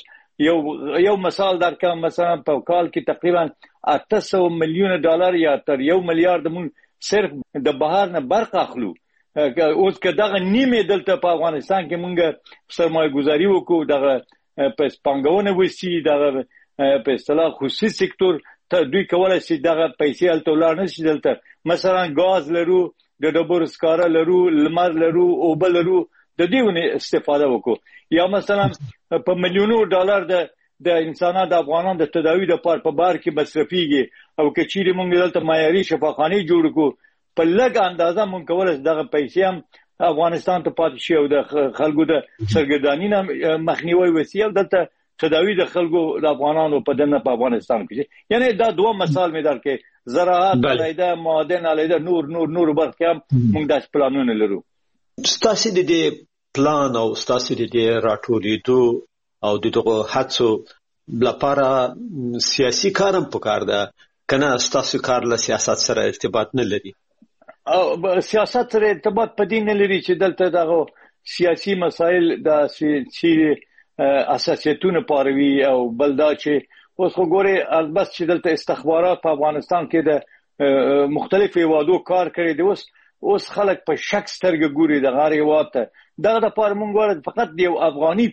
یو مثال درکم، مثلا په کال کې تقریبا 800 میلیون ډالر یا تر 1 میلیارډ مونږ صرف د بهر نه برخه اخلو. اوس که دغه نیمه دلته په افغانستان کې مونږ سرمایه گذاري وکړو، دغه په پنګونه وسی، دغه په اصطلاح خصوصي سکتور ته دوی کولای شي دغه پیسې الته ولر نه شي. دلته مثلا غاز لرو، د ډبرو سکاره لرو، لمر لرو، اوبه لرو، د دې ونه استفاده وکړو. یا مثلا په میلیونو ډالر د انسانانو د افغانانو د تداوی لپاره په بار کې مصرفيږي او کچېری مونږ دلته معیاري شفاخانه جوړ کو په لږ اندازه مونږ کولای دغه پیسې هم افغانستان ته پاتې شي او د خلکو د سرګردانی نه مخنیوي وسی او دلته تداوی د خلکو د افغانانو په دنه په افغانستان کې. یعنی دا دوه مثال مې درکې، زراعت علیده، معادن علیده، نور برخه هم مونږ داس پلانونه لرو. ستاسو د دې پلان او ستاسو د دې راټولېدو او دغه هڅو لپاره سیاسي کارم پکار ده کنه؟ ستاسو کار له سیاست سره ارتباط نه لري؟ او سیاست سره ارتباط پدې نه لري چې دلته دغه سیاسي مسایل د سیاسي اساسیتونه پاروي او بلدا چې اوس وګوره البته چې دلته استخبارات په افغانستان کې د مختلف هیوادو کار کړی دی. اوس خلک په شک سترګه ګوري د غار هیواد ته. دغه لپاره موږ غواړو فقط یو افغاني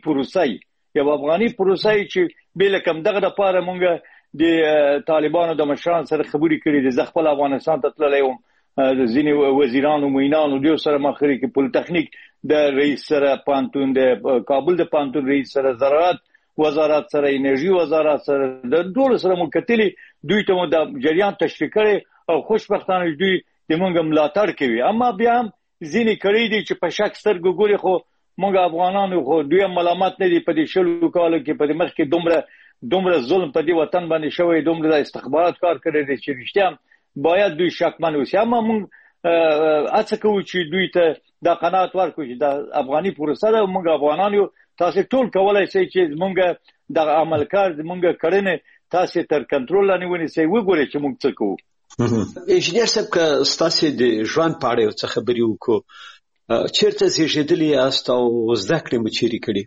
پروسه چې بل کم دغه لپاره موږ د طالبانو د مشران سره خبرې کړې دي. زه خپل افغانستان ته تللی وم، ځینې وزیرانو معینانو دیو سره مخري کې پولیټیکنیک د رئیس سره پانتون د کابل د پانتون رئیس سره زراعت وزارت سره انرژي وزارت سره د ټول سره مکتلی دوی ته د جریان تشریح کړي او خوشبختانه دوی د موږ ملاتړ کوي. اما بیا هم ځینې کړي دي چې په شک سترګو ګوري، خو موږ افغانانو خو دوی ملامت نه دي په دې شلو کالو کې په مخ کې دومره ظلم په دې وطن باندې شوی، دومره د استخبارات کار کړی دي چې رښتیا باید دوی شکمن اوسي. اما موږ هڅه کوو چې دوی ته دا قناعت ورکړو چې د افغاني پروسه ده. موږ افغانان یو، تاسو ټول کولای شئ چې موږ د عمل کار موږ کړنه تاسو تر کنټرول لاندې ونیسئ، وګورئ چې موږ څه کوو. انجینر صاحب که ستاسو د ژوند په اړه څه خبرې وکړو، چیرته زیږیدلی یاست او زده کړې مو چیرې کړې؟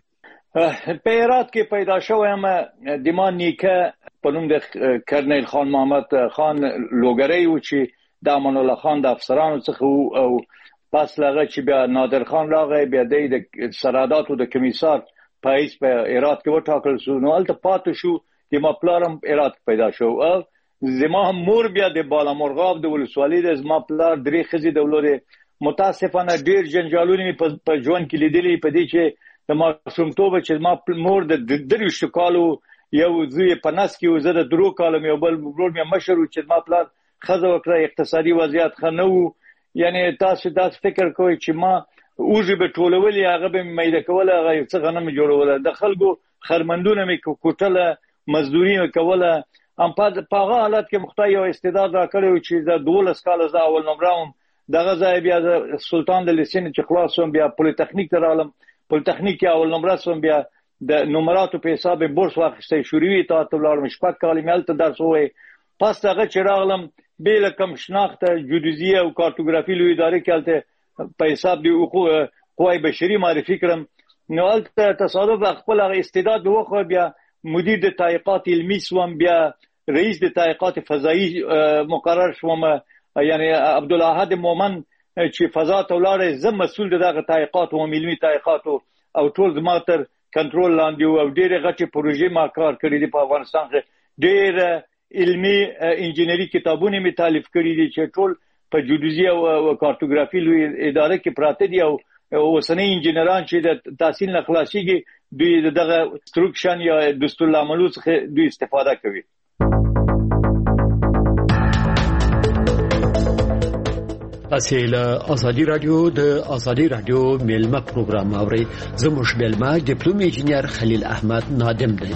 په هرات کې پیدا شوم. د ما نیکه په نوم د کرنیل خان محمد خان لوګری و چې د امان الله خان د افسرانو څخه او پس لغه چې بیا نادر خان راغی، بیا د سرحداتو د کمیسار پایس په هرات کې وټاکل شو. نو البته پاتې شو د ما پلارم هرات پیدا شو. او زما مور بیا د بالامرغاب د ولسوالۍ د زما پلار درې خزي د ولوري. متاسفانه ډیر جنجالونه په ژوند کې لیدلې په دې چې د ماشومتوب چې ما مور د 23 کالو یو زوی په نس کې وزه د 3 کالو یو بل ورور مې مشر چې ما پلار خزه وکړه، اقتصادي وضعیت خنو. یعنی تاسو فکر کوئ چې ما اوږه به ټولولې، هغه به میده کوله، هغه څه غنم جوړوله، د خلکو خرمندونه مې کوټله، مزدوري کوله. ام په هغه حالت کې مخته یو استعداد را کړو چې د 12 کال زه اول نمبرم دغه ځای بیا سلطان د لیسین چې خلاصوم، بیا پولیټیکنیک ته رالم. پولیټیکنیک کې اول نمبر سوم، بیا د نمراتو په حساب بورس واخیستې شوروي ته تلارم شپږ کال مې هلته درس وې. پس هغه چې راغلم بل کم شناخته جیودیزیه او کارتوګرافي لوی ادارې کې هلته په حساب دی قوای بشري معرفي کړم. نو هلته تصادف خپل استعداد وخو، بیا مدیر د تحقیقات علمي سوم، بیا رئیس د تحقیقات فضایی مقرر شوم. یعنی عبدالاحد مومن چې فضا ته ولاړې، زه مسؤل دغه تحقیقات او علمي تحقیقات او ټول زما تر کنټرول لاندې او ډېرې غټې پروژې ما کار کړې دي په افغانستان کې. ډېر علمي انجینری کتابونه می تالیف کړي دي چې ټول په جیودیزي او کارتوګرافي لوی ادارې کې پراته دي. او اوسنۍ انجینران چې د تحصیل نه خلاصيږي دوی دغه انسترکشن یا دستورالعملو څخه دوی استفاده کوي. اسیل ازادي رادیو د ازادي رادیو میلمه پروګرام اوري. زموږ میلمه ډیپلوم انجینر خلیل احمد نادم دی.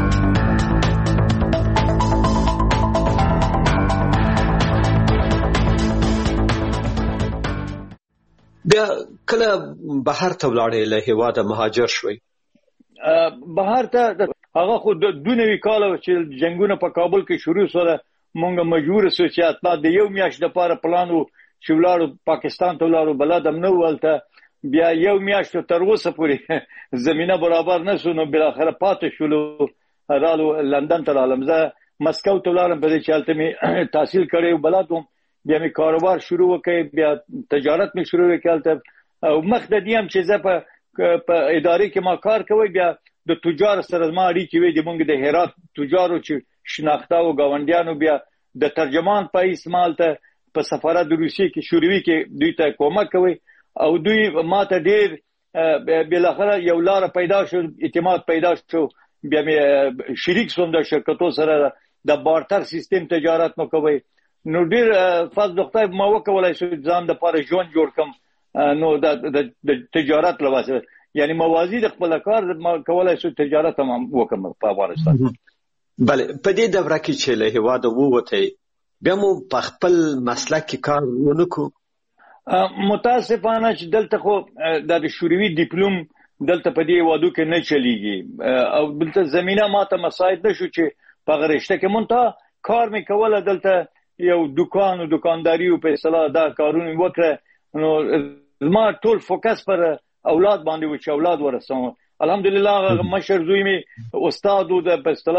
بیا کله بهر ته ولاړې له هیواده مهاجر شوي؟ بهر ته هغه خو 2 کال چې جنگونه په کابل کې شروع شول، مونږ مجبور شو چې اطلاع د یو میاشت لپاره پلانو چې ولاړو پاکستان ته ولاړو، بلدم نو ولته بیا یو میاشت تر اوسه پورې زمينه برابر نه شو. نو بل اخر پاتې شولو، رالو لندن ته رالم. زه مسکو ته ولاړم په دې چې هلته مې تحصیل کړی او بلدم. بیا مې کاروبار شروع وکړ، بیا تجارت مې شروع وکړ. او مخ د دې هم چې زه په ادارې کې ما کار کوي، بیا د تجار سره ما اړیکې وې د مونږ د هرات تجارو چې شناخته او گاونډیانو، بیا د ترجمان په استعمال ته په سفارت د روسیې کې شوروي کې دوی ته کومک کوي. او دوی ماته ډېر بالاخره یو لار پیدا شو، اعتماد پیدا شو. بیا مې شریک شوم د شرکتو سره د بارتر سیستم تجارت مو کوي. نو ډېر فضل خدای ما وکولای شو ځان د پاره ژوند جوړ کم. نو د تجارت لواسه یعنی موازی د خپل کار ما کولای شو تجارت هم وکم په افغانستان. بله، په دې دوره کې چې له هیواده ووته بیا مو په خپل مسلک کې کار ونکو؟ متاسفانه چې دلته خو د شوروي ډیپلوم دلته په دې وادو کې نه چلیږي او دلته زمينه ماته مساعد نشو چې په غرشته کې مونته کار مې کوله. دلته یو دکانداری او په اصطلاح دا کارونه وکړه. نو ما ټول فوکس پر اولاد باندې و چې اولاد ورسوم. الحمدلله مشر زوی می استاد او د په اصطلاح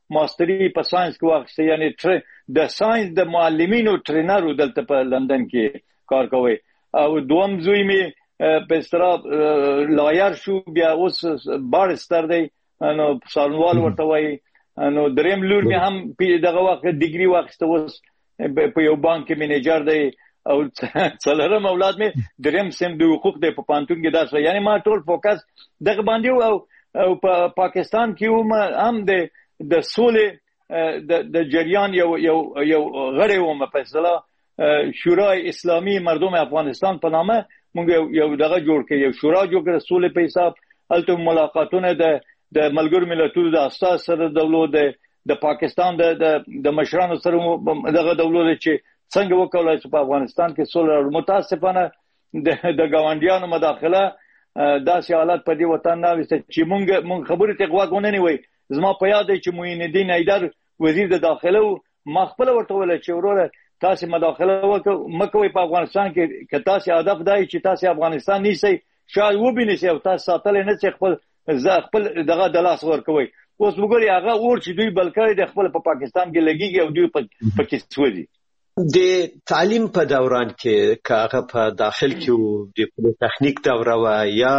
ماستری په ساينس کې واخیسته، یعنی د ساينس د معلمینو ټرینر دلته په لندن کې کار کوي. او دوم زوی می په اصطلاح لایر شو، بیا اوس بارستر دی، نو سالنوال ورته وایي. نو دریم لور می هم دغه وخت ډیګري واخیسته، اوس په یو بانک کې منیجر دی. او څلورم اولاد می دریم سم د حقوق د پانتون کې درس، یعنی ما ټول فوکس دغه باندې او په پاکستان کې هم د سولې د جریان یو غړی وم په اصطلاح شورای اسلامی مردم افغانستان په نامه مونږ یو دغه جوړ کړ، یو شورا جوړ کړ سولې په حساب. الته ملاقاتونه د ملګرو ملتونو د اساس سره د پاکستان د مشرانو سره دغه دولت چې څنګه وکولای شي په افغانستان کې سوله. متاسفانه د ګاونډیانو مداخله داسې حالت په دې وطن نه وسته چې مونږ خبرې ته غوږ ونه نیوي. زما په یاد دی چې معین الدین حیدر وزیر د داخله ما خپل ورته ویل چې وروره تاسو مداخله مکوئ په افغانستان کې، که تاسو هدف دی چې تاسو افغانستان نیسئ شاید وبینئ او تاسو ساتل نه چې خپل دغه د لاس ورکوي. اوس وګورئ هغه اور چې دوی بل کړی د خپل په پاکستان کې لګیږي او دوی په کې سوځي. د تعلیم په دوران کې کاغه په داخل کې او د پولیټیکنیک دوره و یا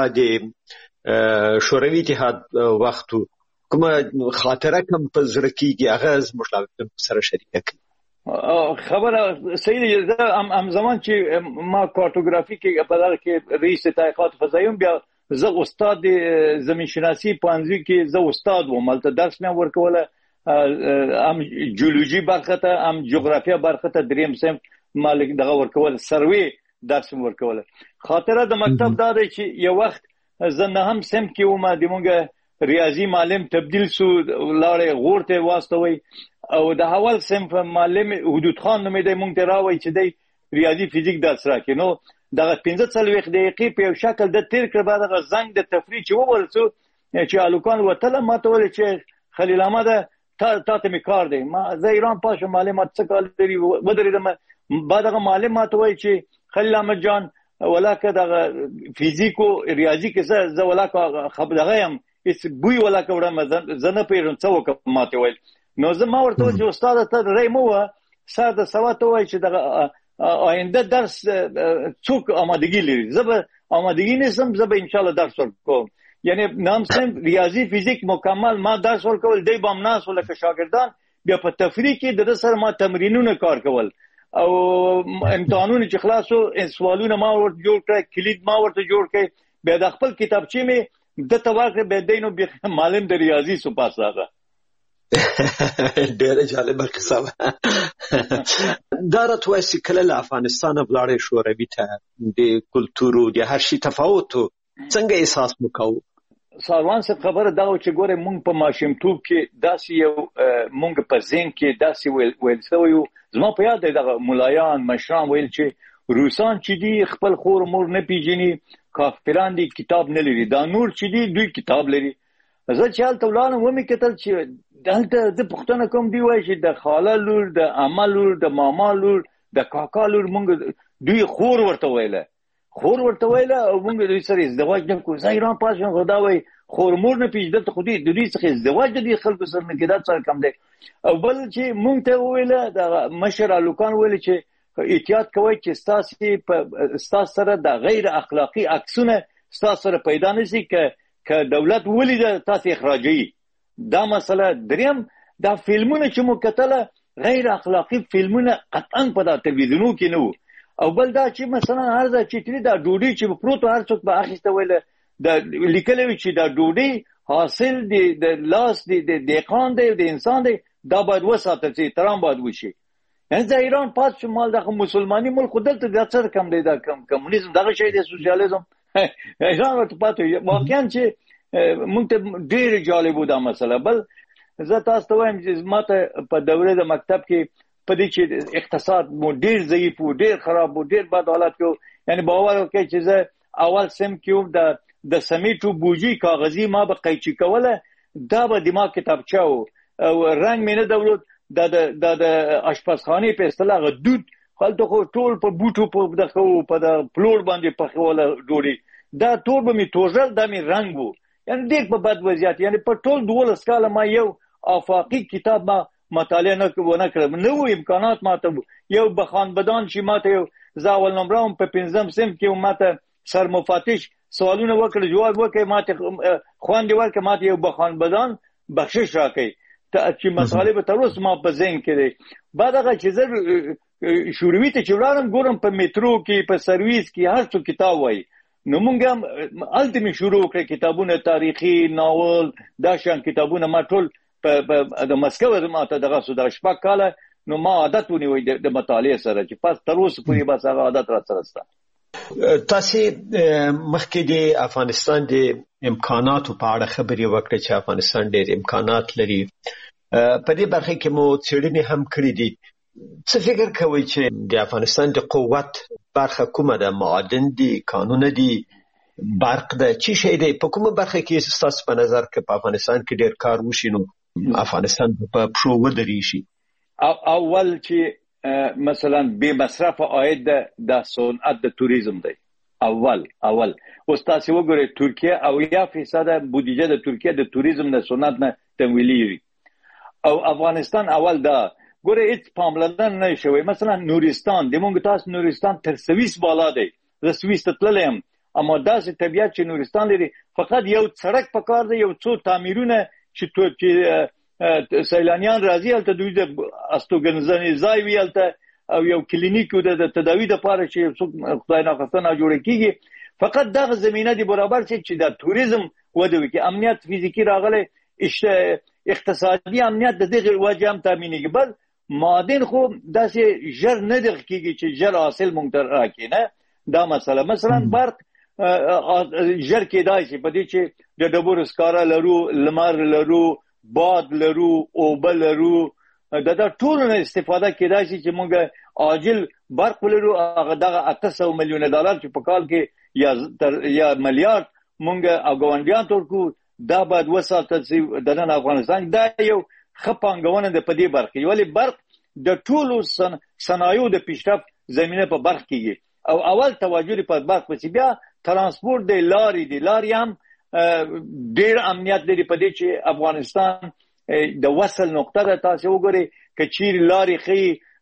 د شوروي اتحاد وخت کومه خاطره کوم په زړه کې هغه مشابه سره شریکه کړي. خبره صحیح ده. ام زمان چې ما کارتوګرافي کې په دغه کې رئیس تحقیقات فضایي، بیا زه استاد زمین شناسی پانځي کې زه استاد وم، ملته درس مې ورکوله، ام جیولوژي برخه ته، ام جغرافیا برخه ته دریم سم مالک دغه ورکول، سروي درس ورکول. خاطره د مکتب دا دی چې یو وخت زه نه هم سم کې ومه، د مونږ ریاضي معلم تبدیل سو، لاړې غور ته واستوي او د اول سم معلم حدود خان نومې دی مونږ ته راوي چې دی ریاضي فزیک درس راکې. نو دغه 15 دقیقې په یو شکل د تیر کړ، بعد غ زنګ د تفریح چې وورسو چې الوکان وتله ما ته ول چې خلیل احمد ته می کار دی، ما زه ایران پاشم معلومات څه کار لري ودرېدم. بعد هغه معلم ما ته وایي چې خلیل احمد جان ولاکه دغه فزیکو ریاضي کې زه ولاکه خبره یم اس بوی ولاکه وړم زه نه پیژنم څه وکم ما ته وایي. نو زه ما ورته چې استاد ته رې مو ساده د سواد وایي چې دغه آینده درس څوک آمادگی لري، زه به آمادگی نیستم، زه به ان شاء الله درس ورکوم. یعنی نام سم ریاضی فزیک مکمل ما درس ورکول، دی بام ناس ولکه شاګردان، بیا په تفریح کې د سره ما تمرینونه کار کول او امتحانونه چې خلاصو سوالونه ما ورته جوړ کړ، کلید ما ورته جوړ کړ، بیا د خپل کتابچې می د توګه به دینو به معلم د ریاضی سو پاس راغله. ډېر جالب قصه دا راته چې کله له افغانستان بلاړې شوروي ته د کلتور او د هر شي تفاوت څنګه احساس وکاو؟ ساروان څه خبره دا چې ګوره مونږ په ماشومتوب کې داسې یو مونږ په ذهن کې داسې ویل سوی، زما په یاد دی دغه ملایان مشران ویل چې روسان چې دی خپل خور مور نه پیژني، کافران دی کتاب نه لري، دا نور چې دی دوی کتاب لري. زه چې هلته ولاړم ومې کتل چې دلته د پښتنه کوم دی وایي چې د خاله لور، د عمه لور، د ماما لور، د کاکا لور مونږ دوی خور ورته ویله او مونږ دوی سره ازدواج نه کوو. زه ایران پاشم خدا وایي خور مور نه پیژدل ته خو دوی څخه ازدواج د دې خلکو سره نه کېدا څه کم دی. او بل چې مونږ ته وویله د مشر الوکان ویل چې احتیاط کوئ چې ستاسو سره د غیر اخلاقی عکسونه ستاسو سره پیدا نشي که دولت ولید تاسو اخراجي. دا مسله. دریم دا فلمونه چې مو کتله غیر اخلاقی فلمونه قطعا په تلویزیونو کې نه وو. او بل دا چې مثلا هر ځای چې تری دا ډوډۍ چې پروت هر څوک به اخیسته ویله د لیکلوي چې دا ډوډۍ حاصل د لاس د دهقان دی د انسان دی، دا باید وساتل شي، احترام باید وشي. یعنی د ایران پات شمال دغه مسلمانۍ ملک دلته د څه کم دی، دا کمونیزم دغه شی دی، سوسیالیزم ایران ورته پاتې. واقعا چې مونږ ته ډېر جالب و دا مسله. بل زه تاسو ته وایم چې ماته په دوره د مکتب کې په دې چې اقتصاد مو ډېر ضعیف و، ډېر خراب و، ډېر بد حالت کې و. یعنی باور وکړئ چې زه اول سم کې د سمیټو بوجي کاغذي ما به قیچي کوله، دا به دماغ کتابچه و او رنګ مې نه درلود. د اشپزخانې په اصطلاح دود خلته خو ټول په بوټو په دغه په د پلور باندې پخوله ډوډۍ، دا ټول به مې توژل، دا مې رنګ و. یعنی ډېر په بد وضعیت. یعنی په ټول 12 کاله ما یو آفاقی کتاب ما مطالعه نکړم، نو امکانات ماته یو بخان بدان چې ماته یو زاول نمبرام په 5م سم کې ماته سرمفتش سوالونه وکړ، جواب وکړ، ماته خواندې ورکړ، ماته یو بخان بدان بخشش راکړي چې مطالعه به تر اوسه ما په ذهن کې دی. بعد هغه چې زه شوروي ته چې ولاړم ګورم په میترو کې په سرویس کې هر څو کتاب وایي، نو مونږ هم هلته مې شروع کړې کتابونه تاریخي ناول دا شان کتابونه ما ټول د مسکو ماته دغه سودا 6 کاله نو ما عادت ونیوی د مطالعه سره چې پس تر اوسه پورې بس هغه عادت را سره ستا. تاسو مخکې د افغانستان د امکاناتو په اړه خبرې وکړې چې افغانستان ډېر امکانات لري، په دې برخه کې مو څېړنې هم کړې دي. څه فکر کوئ چې د افغانستان د قوت برخه کومه ده؟ معادن دي، کانونه دي، برق ده، چی شي دی؟ په کومه برخه کې ستاسو په نظر کې په افغانستان کې ډېر کار وشي نو افغانستان په پښو ودرې شي؟ اول چې مثلا بے مصرف عاید د صنعت د توریزم دی. اول اوس تاسو وګورئ ترکیه 80% بودیجه د ترکیه د توریزم د صنعت نه تمویلي او افغانستان اول دا ګوره هیڅ پاملرنه نه شوی. مثلا نورستان د مونږ تاسو نورستان تر سويس بالا دی، زه سويس ته تللم، اما داسې طبیعت چې نورستان لري، فقط یو سړک پکار دی، یو څو تعمیرونه چې سیلانیان راځي هلته دوی د استوګنځنې ځای وي هلته او یو کلینیک د تداوی دپاره چې څوک خدای ناخواسته ناجوړه کېږي. فقط دغه زمینه دی برابر چې د توریزم وده وکړي، امنیت فزیکي راغلی، اقتصادي امنیت د دغه وجه هم تامینېږي. بل معادن خو داسې ژر نه دغه کېږي چې ژر حاصل مونږ ته راکړي، نه دا مسله. مثلا برق ژر کېدای شي په دې چې د ډبرو سکاره لرو، لمر لرو، باد لرو، اوبه لرو، دا ټول نه استفاده کېدای شي چې مونږ عاجل برق ولرو. هغه دغه 800 میلیون ډالر چې په کال کې یا میلیارډ مونږ افغانستان تورکو دا باید وساتل شي د نن افغانستان. دا یو ښه پانګونه ده په دې برخه، ولی برق د ټولو صنایعو د پیشرفت زمینه په برق کېږي او اول توجه په برق پسې بیا ترانسپورت دی، لارې هم ډېر امنیت لري په دې چې افغانستان د وصل نقطه ده. تاسو وګورئ که چیرې لارې ښې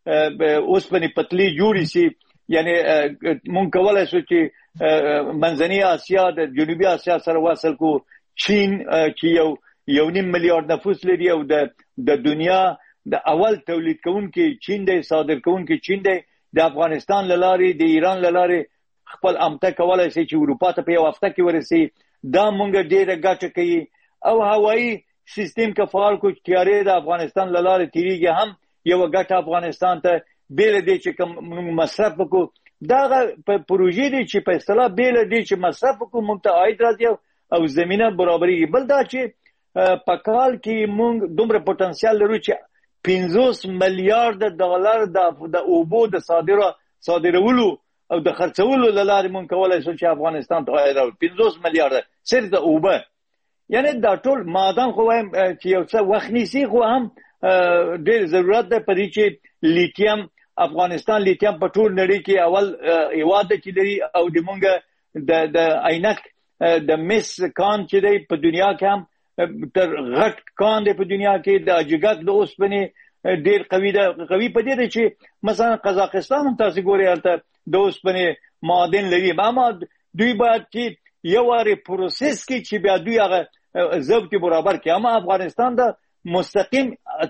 اوسپنې پتلې جوړې شي، یعنی مونږ کولی شو چې منځنۍ اسیا د جنوبي اسیا سره وصل کو. چین چې یو 1.5 میلیارډ نفوس لري او د دنیا د اول تولید کوونکی چین دی، صادر کوونکی چین دی. د افغانستان لارې د ایران لارې خپل امته کولی شي چې اروپا ته په یو هفته کې ورسي. دا مونږ ډېره ګټه کوي او هوایي سیستم که فعال کو تیارې د افغانستان لارې تیریږي هم یو ګټه افغانستان ته بیل دی چې کوم مصرف وکړو. دا پروژې دي چې په اصطلاح بیل دی چې مصرف وکړو مونږ ته عاید راځي او زمینه برابرېږي. بل دا چې په کال کې مونږ دومره پوتنسیال لرو چې 50 میلیارډ ډالر د اوبو د صادرولو او د خرڅولو لاره مونږ کولای شو چې افغانستان ته عاید راوړو. 50 میلیارډ صرف د اوبه، یعنی دا ټول معدن خو وایم چې یو څه وخت نیسي، خو هم ډېر ضرورت ده په دې چې لیتیم افغانستان لیتیم په ټول نړۍ کې اول هېواد چې لري او د مونږ د عینک د مس کان چې دی په دنیا کې هم تر غټ کان دی په دنیا کې. د اجګک د اوسپنې ډېر قوي ده، قوي په دې ده چې مثلا قزاقستان هم تاسو ګورئ هلته د اوسپنې معادن لري، اما دوی باید چې یو وارې پروسس کې چې بیا دوی هغه ضبط برابر کړي. اما افغانستان د مستقیم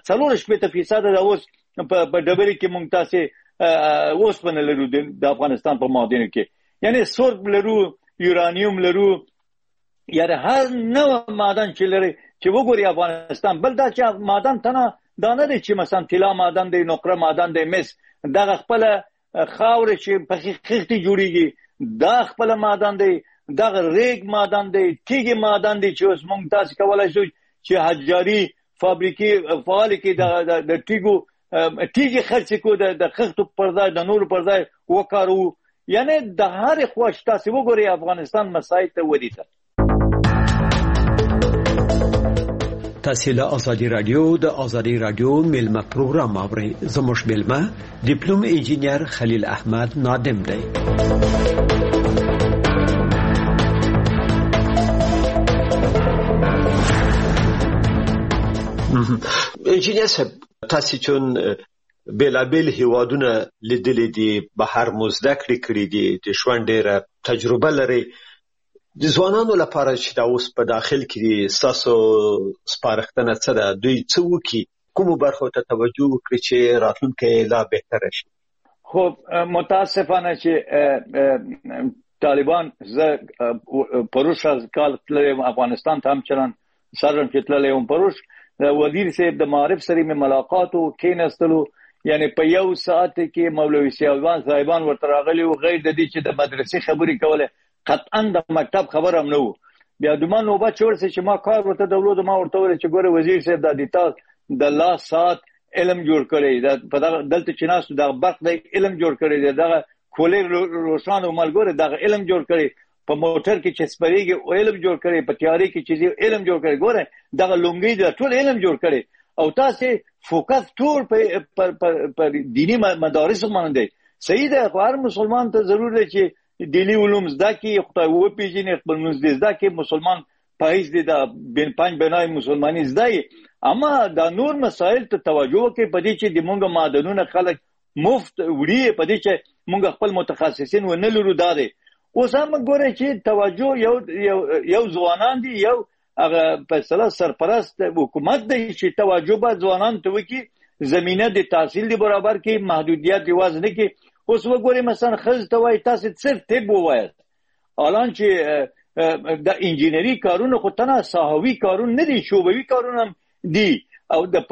40% د اوس په ډبرې کې مونږ تاسې اوسپنه لرو د افغانستان په معادنو کې، یعنی سرب لرو، یورانیوم لرو، یعنی هر نوع معدن چې لري چې وګوري افغانستان. بل دا چې معدن تنه دا نه دی چې مثلا طلا معدن دی، نقره معدن دی، مس دغه خپل خاورې چې په خښتې جوړیږي دا خپل معدن دی، دغه ریګ معدن دی، تیږې معدن دی چې اوس مونږ تاسو کولی شو چې حجاري فابریکې فعالې کې د تیږې خرڅې کړو د خښتو پر ځای د نورو پر ځای وکاروو. یعنی د هرې خوا چې تاسو وګورئ افغانستان مساعد ته ودی ته. تاسو له ازادي رادیو د ازادي رادیو ملما پروګرام اورئ. زموږ ملما ډیپلوم انجینر خلیل احمد نادم دی. انجینیر صاحب تاسو چون بیلابیل هیوادونه لیدلې دي بهر مزده کړی دي د ژوند ډیره تجربه لري د ځوانانو لپاره چې دا اوس په داخل کې تاسو سپارښتنه څه ده دوی څه وکړي کوم برخو ته توجه وکړي چې راتلونکی لا بهتر شي خب متاسفانه چې طالبان زه پروش از کال تللیم افغانستان ته هم چلن سرم چې تللیم پروش وزیر صاحب د معارف سره می ملاقات او کیناستلو یعنی په یو ساعت کې مولوی صاحبان ورته راغلي او غیر د دې چې د مدرسې خبرې کوله قطعا د مکتب خبر هم نه وو بیا دومره نوبت جوړ شي چې ما کار ورته دولت ما ورته ویل چې ګوره وزیر صاحب د دیتا د لا ساعت علم جوړ کړی دا په دلته چې ناس د برق د علم جوړ کړی دا کولر روشن او ملګری دا علم جوړ کړی په موټر کې چې سپریږي او علم جوړ کړي په تیاری کې چې علم جوړ کړي ګوره دا لونګي دا ټول علم جوړ کړي او تاسو فوکس ټول پر دینی مدارس باندې صحیح ده هر مسلمان ته ضرور دی چې دینی علوم زده کړي خدای و پیژني خپل منځ زده کړي مسلمان پایز دی دا بین پنځ بنای مسلمانی زده اما دا نور مسائل ته توجه کوي په دې چې د مونږ معدنونه خلک مفت وړي په دې چې مونږ خپل متخصصین و نه لرو داده اوس هم ګوره چې توجه یو ځوانان دي یو هغه په اصطلاح سرپرست حکومت دی چې توجه به ځوانان ته وکړي زمینه د تحصیل دی برابر کې محدودیت دیواز نه کې اوس وګورئ مثلا خځې ته وایي تاسو صرف طب ووایاست الان چې د انجینری کارونه خو تنه ساحوي کارونه نه دي شوبوي کارونه هم دي او د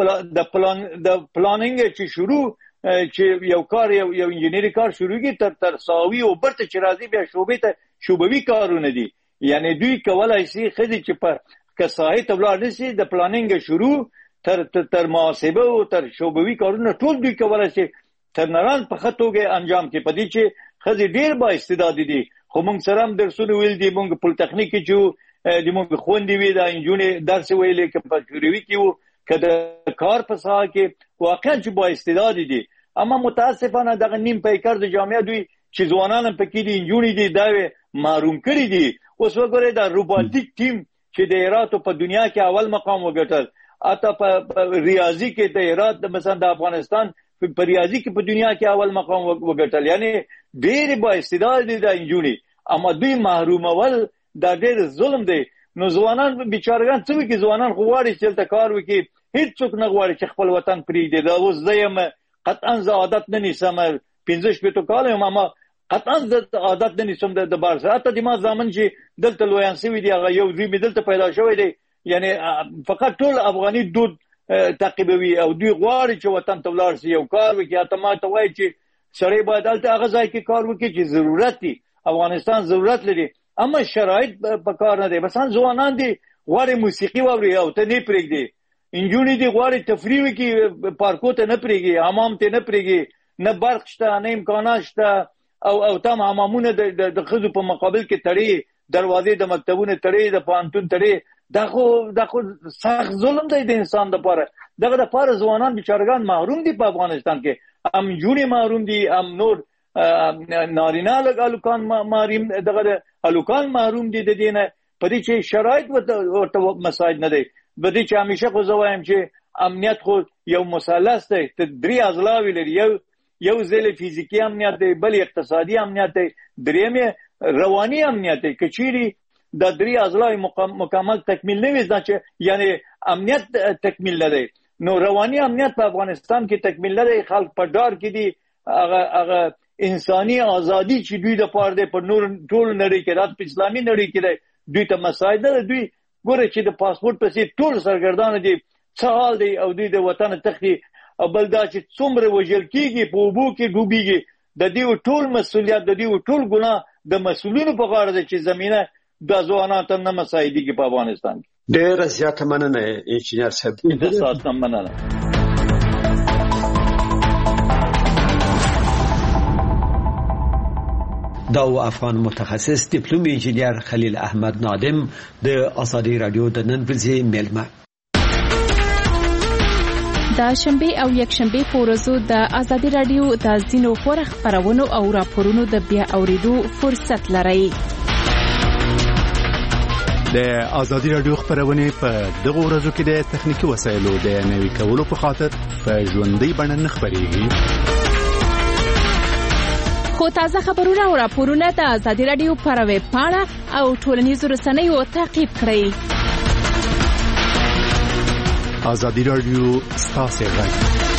پلانینګ چې شروع چې یو کار یو انجینری کار شروع کی تر ساوی او برته چې راځي بیا شوبې ته شوبوي کارونه دي یعنی دوی کولای شي خدي چې په کسایت ولر نشي د پلانینګ شروع تر محاسبه او تر شوبوي کارونه ټول دوی کولای شي تر نران په خطوګه انجام کې پدې چې خدي ډیر با استعداد دي خو موږ سره هم درسونه ویل دي موږ په تخنیک کې د موږ خوندې وی دا انجونې درس ویلې کې په جوړوي کې کده کار په ساحه کې واقعا چې با استعداد دي اما متاسفانه دغه نیم پیکر د جامعه دوی چې ځوانان پکې دي انجونې دي دا محروم کړی دي اوس وګورئ دا روبوټیک ټیم چې د هرات په دنیا کې اول مقام وګټل اته په ریاضي کې د هرات مثلا د افغانستان په ریاضي کې په دنیا کې اول مقام وګټل یعنی ډېر با استعداد دي د انجونې اما دوی محرومول دا ډېر ظلم دی نو ځوانان بیچارهګان څه وکړي ځوانان خو غواړي چې دلته کار وکړي هیڅوک نه غواړي چې خپل وطن پرېږدي دا اوس زه یم قطعا زه عادت نه نیسم 15 کال یم اما قطعا زه عادت نه نیسم د بار سره حتی د ما زامن چې دلته لویان شوي دي هغه یو ځای مې دلته پیدا شوی دی یعنی فقط ټول افغاني دود تعقیبوي او دوی غواړي چې وطن ته ولاړ شي یو کار وکړي حتی ما ته وایي چې سړی باید هلته هغه ځای کې کار وکړي چې ضرورت دی افغانستان ضرورت لري اما شرایط په کار نه دی مثلا ځوانان دي غواړي موسیقي واوري او ته نه پرېږدي انجونې دي غواړي تفریح وکړي پارکو ته نه پرېږي حمام ته نه پرېږي نه برق شته نه امکانات شته او تم حمامونه د ښځو په مقابل کې تړي دروازې د مکتبونو تړي د پوهنتون تړي دا خو سخت ظلم دی د انسان دپاره دغه دپاره ځوانان بیچارهګان محروم دي په افغانستان کې هم نجونې محروم دي هم نور نارینه هلکان محروم دي د دې نه په دې چې شرایط ورته مساعد نه دی په دې چې همیشه خو زه وایم چې امنیت خو یو مثلث دی درې اضلاع لري یو ځل فزیکی امنیت دی بل اقتصادي امنیت دی دریم رواني امنیت دی که چیرې د درې اضلاع مکمل تکمیل نه وي چې یعنی امنیت تکمیل نه دی نو رواني امنیت په افغانستان کې تکمیل نه دی خلک په ډار کې دي هغه انساني ازادي چې دوی د پاره دی په نور ټول نړۍ کې رات په اسلامي نړۍ کې دی دوی ته مساعده دوی ګوره چې د پاسپورت پسې ټول سرګردان دي څه حال دی او دوی د وطن تختی او بل دا چې څومره وژل کېږي په اوبو کې ډوبېږي د دې ټول مسؤلیت د دې ټول ګناه د مسؤلینو په غاړه ده چې زمینه د ځوانانو ته نه مساعدېږي په افغانستان کې ډېره زیاته مننه انجینر صاحب د ساعت نه مننه دا افغان متخصص دیپلوم انجینیر خلیل احمد نادم د آزادی رادیو د نن ورځې میلمه د شنبه او یکشنبه په ورځو د آزادی رادیو د ځینو خبرو خبرونو او راپورونو د بیا اوریدو فرصت لرئ د ازادي رادیو خبرونه په دغه ورځو کې د تخنیکی وسایلو د نوي کولو په خاطر په ژوندۍ بڼه نه خبريږي. خو تازه خبرونه او راپورونه د ازادي رادیو پر ویب پاڼه او ټولنیزو رسنیو تعقیب کړئ. ازادي رادیو ستاسو غږ.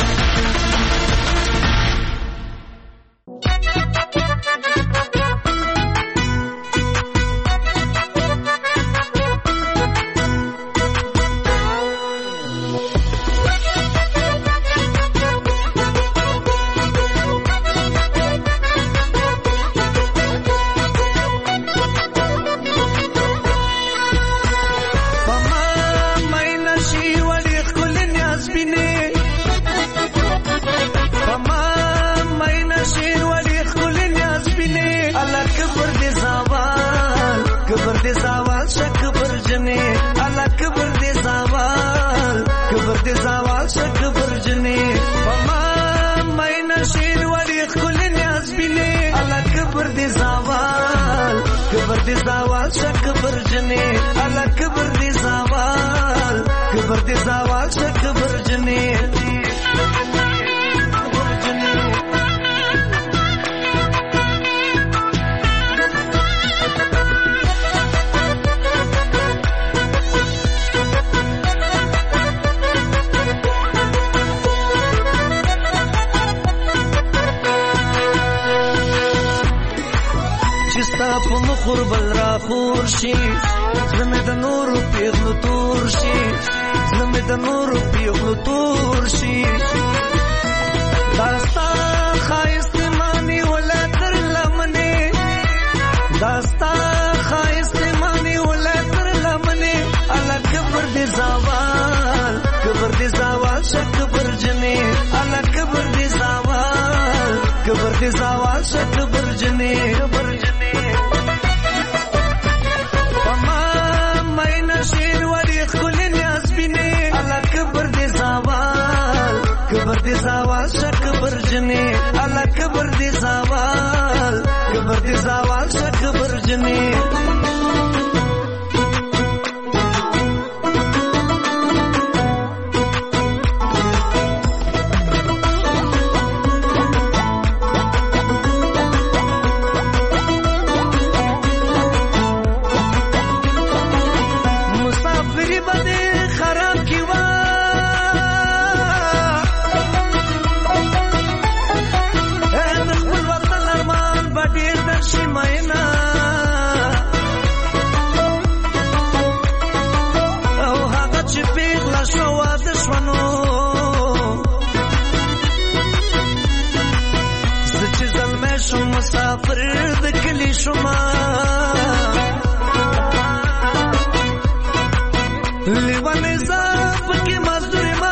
خوربل را خور شي زلمه د نور پیغلو تور شي زلمه د نور پیغلو تور شي داستا خایست مانی ولا تر لمنه داستا خایست مانی ولا تر لمنه الله کبر دي زوال شک برجنه الله کبر دي زوال شک برجنه کبر دي زوال شک برجنه الله کبر دي زوال شک برجنه مسافر د کلی شما لیوانه زاب کی مزدور ما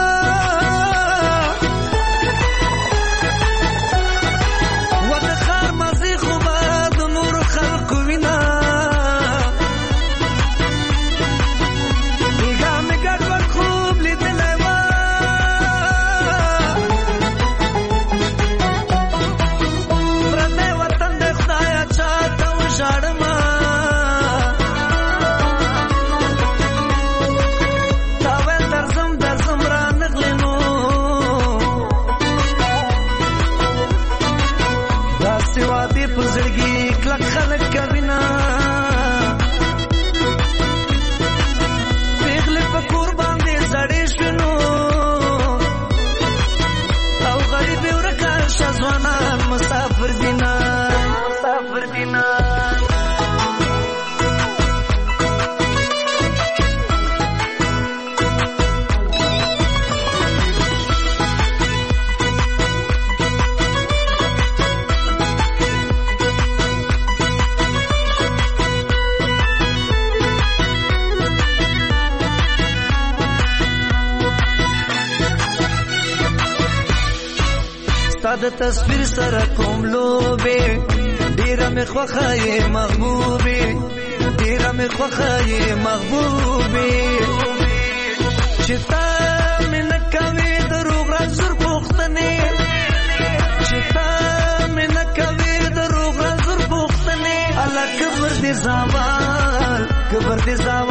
ود خار مزي خوبا د نور خلق وینا دیګه می ګډ ور خوب لیدل ما د تصویر سره کوم لوبه ډیره مې خوخه محبوبه ډیره مې خوخه محبوبه چې تا مې نکوي دروغ راځر پوښتنه چې تا مې نکوي دروغ راځر پوښتنه الله کبر دې زوال د ځان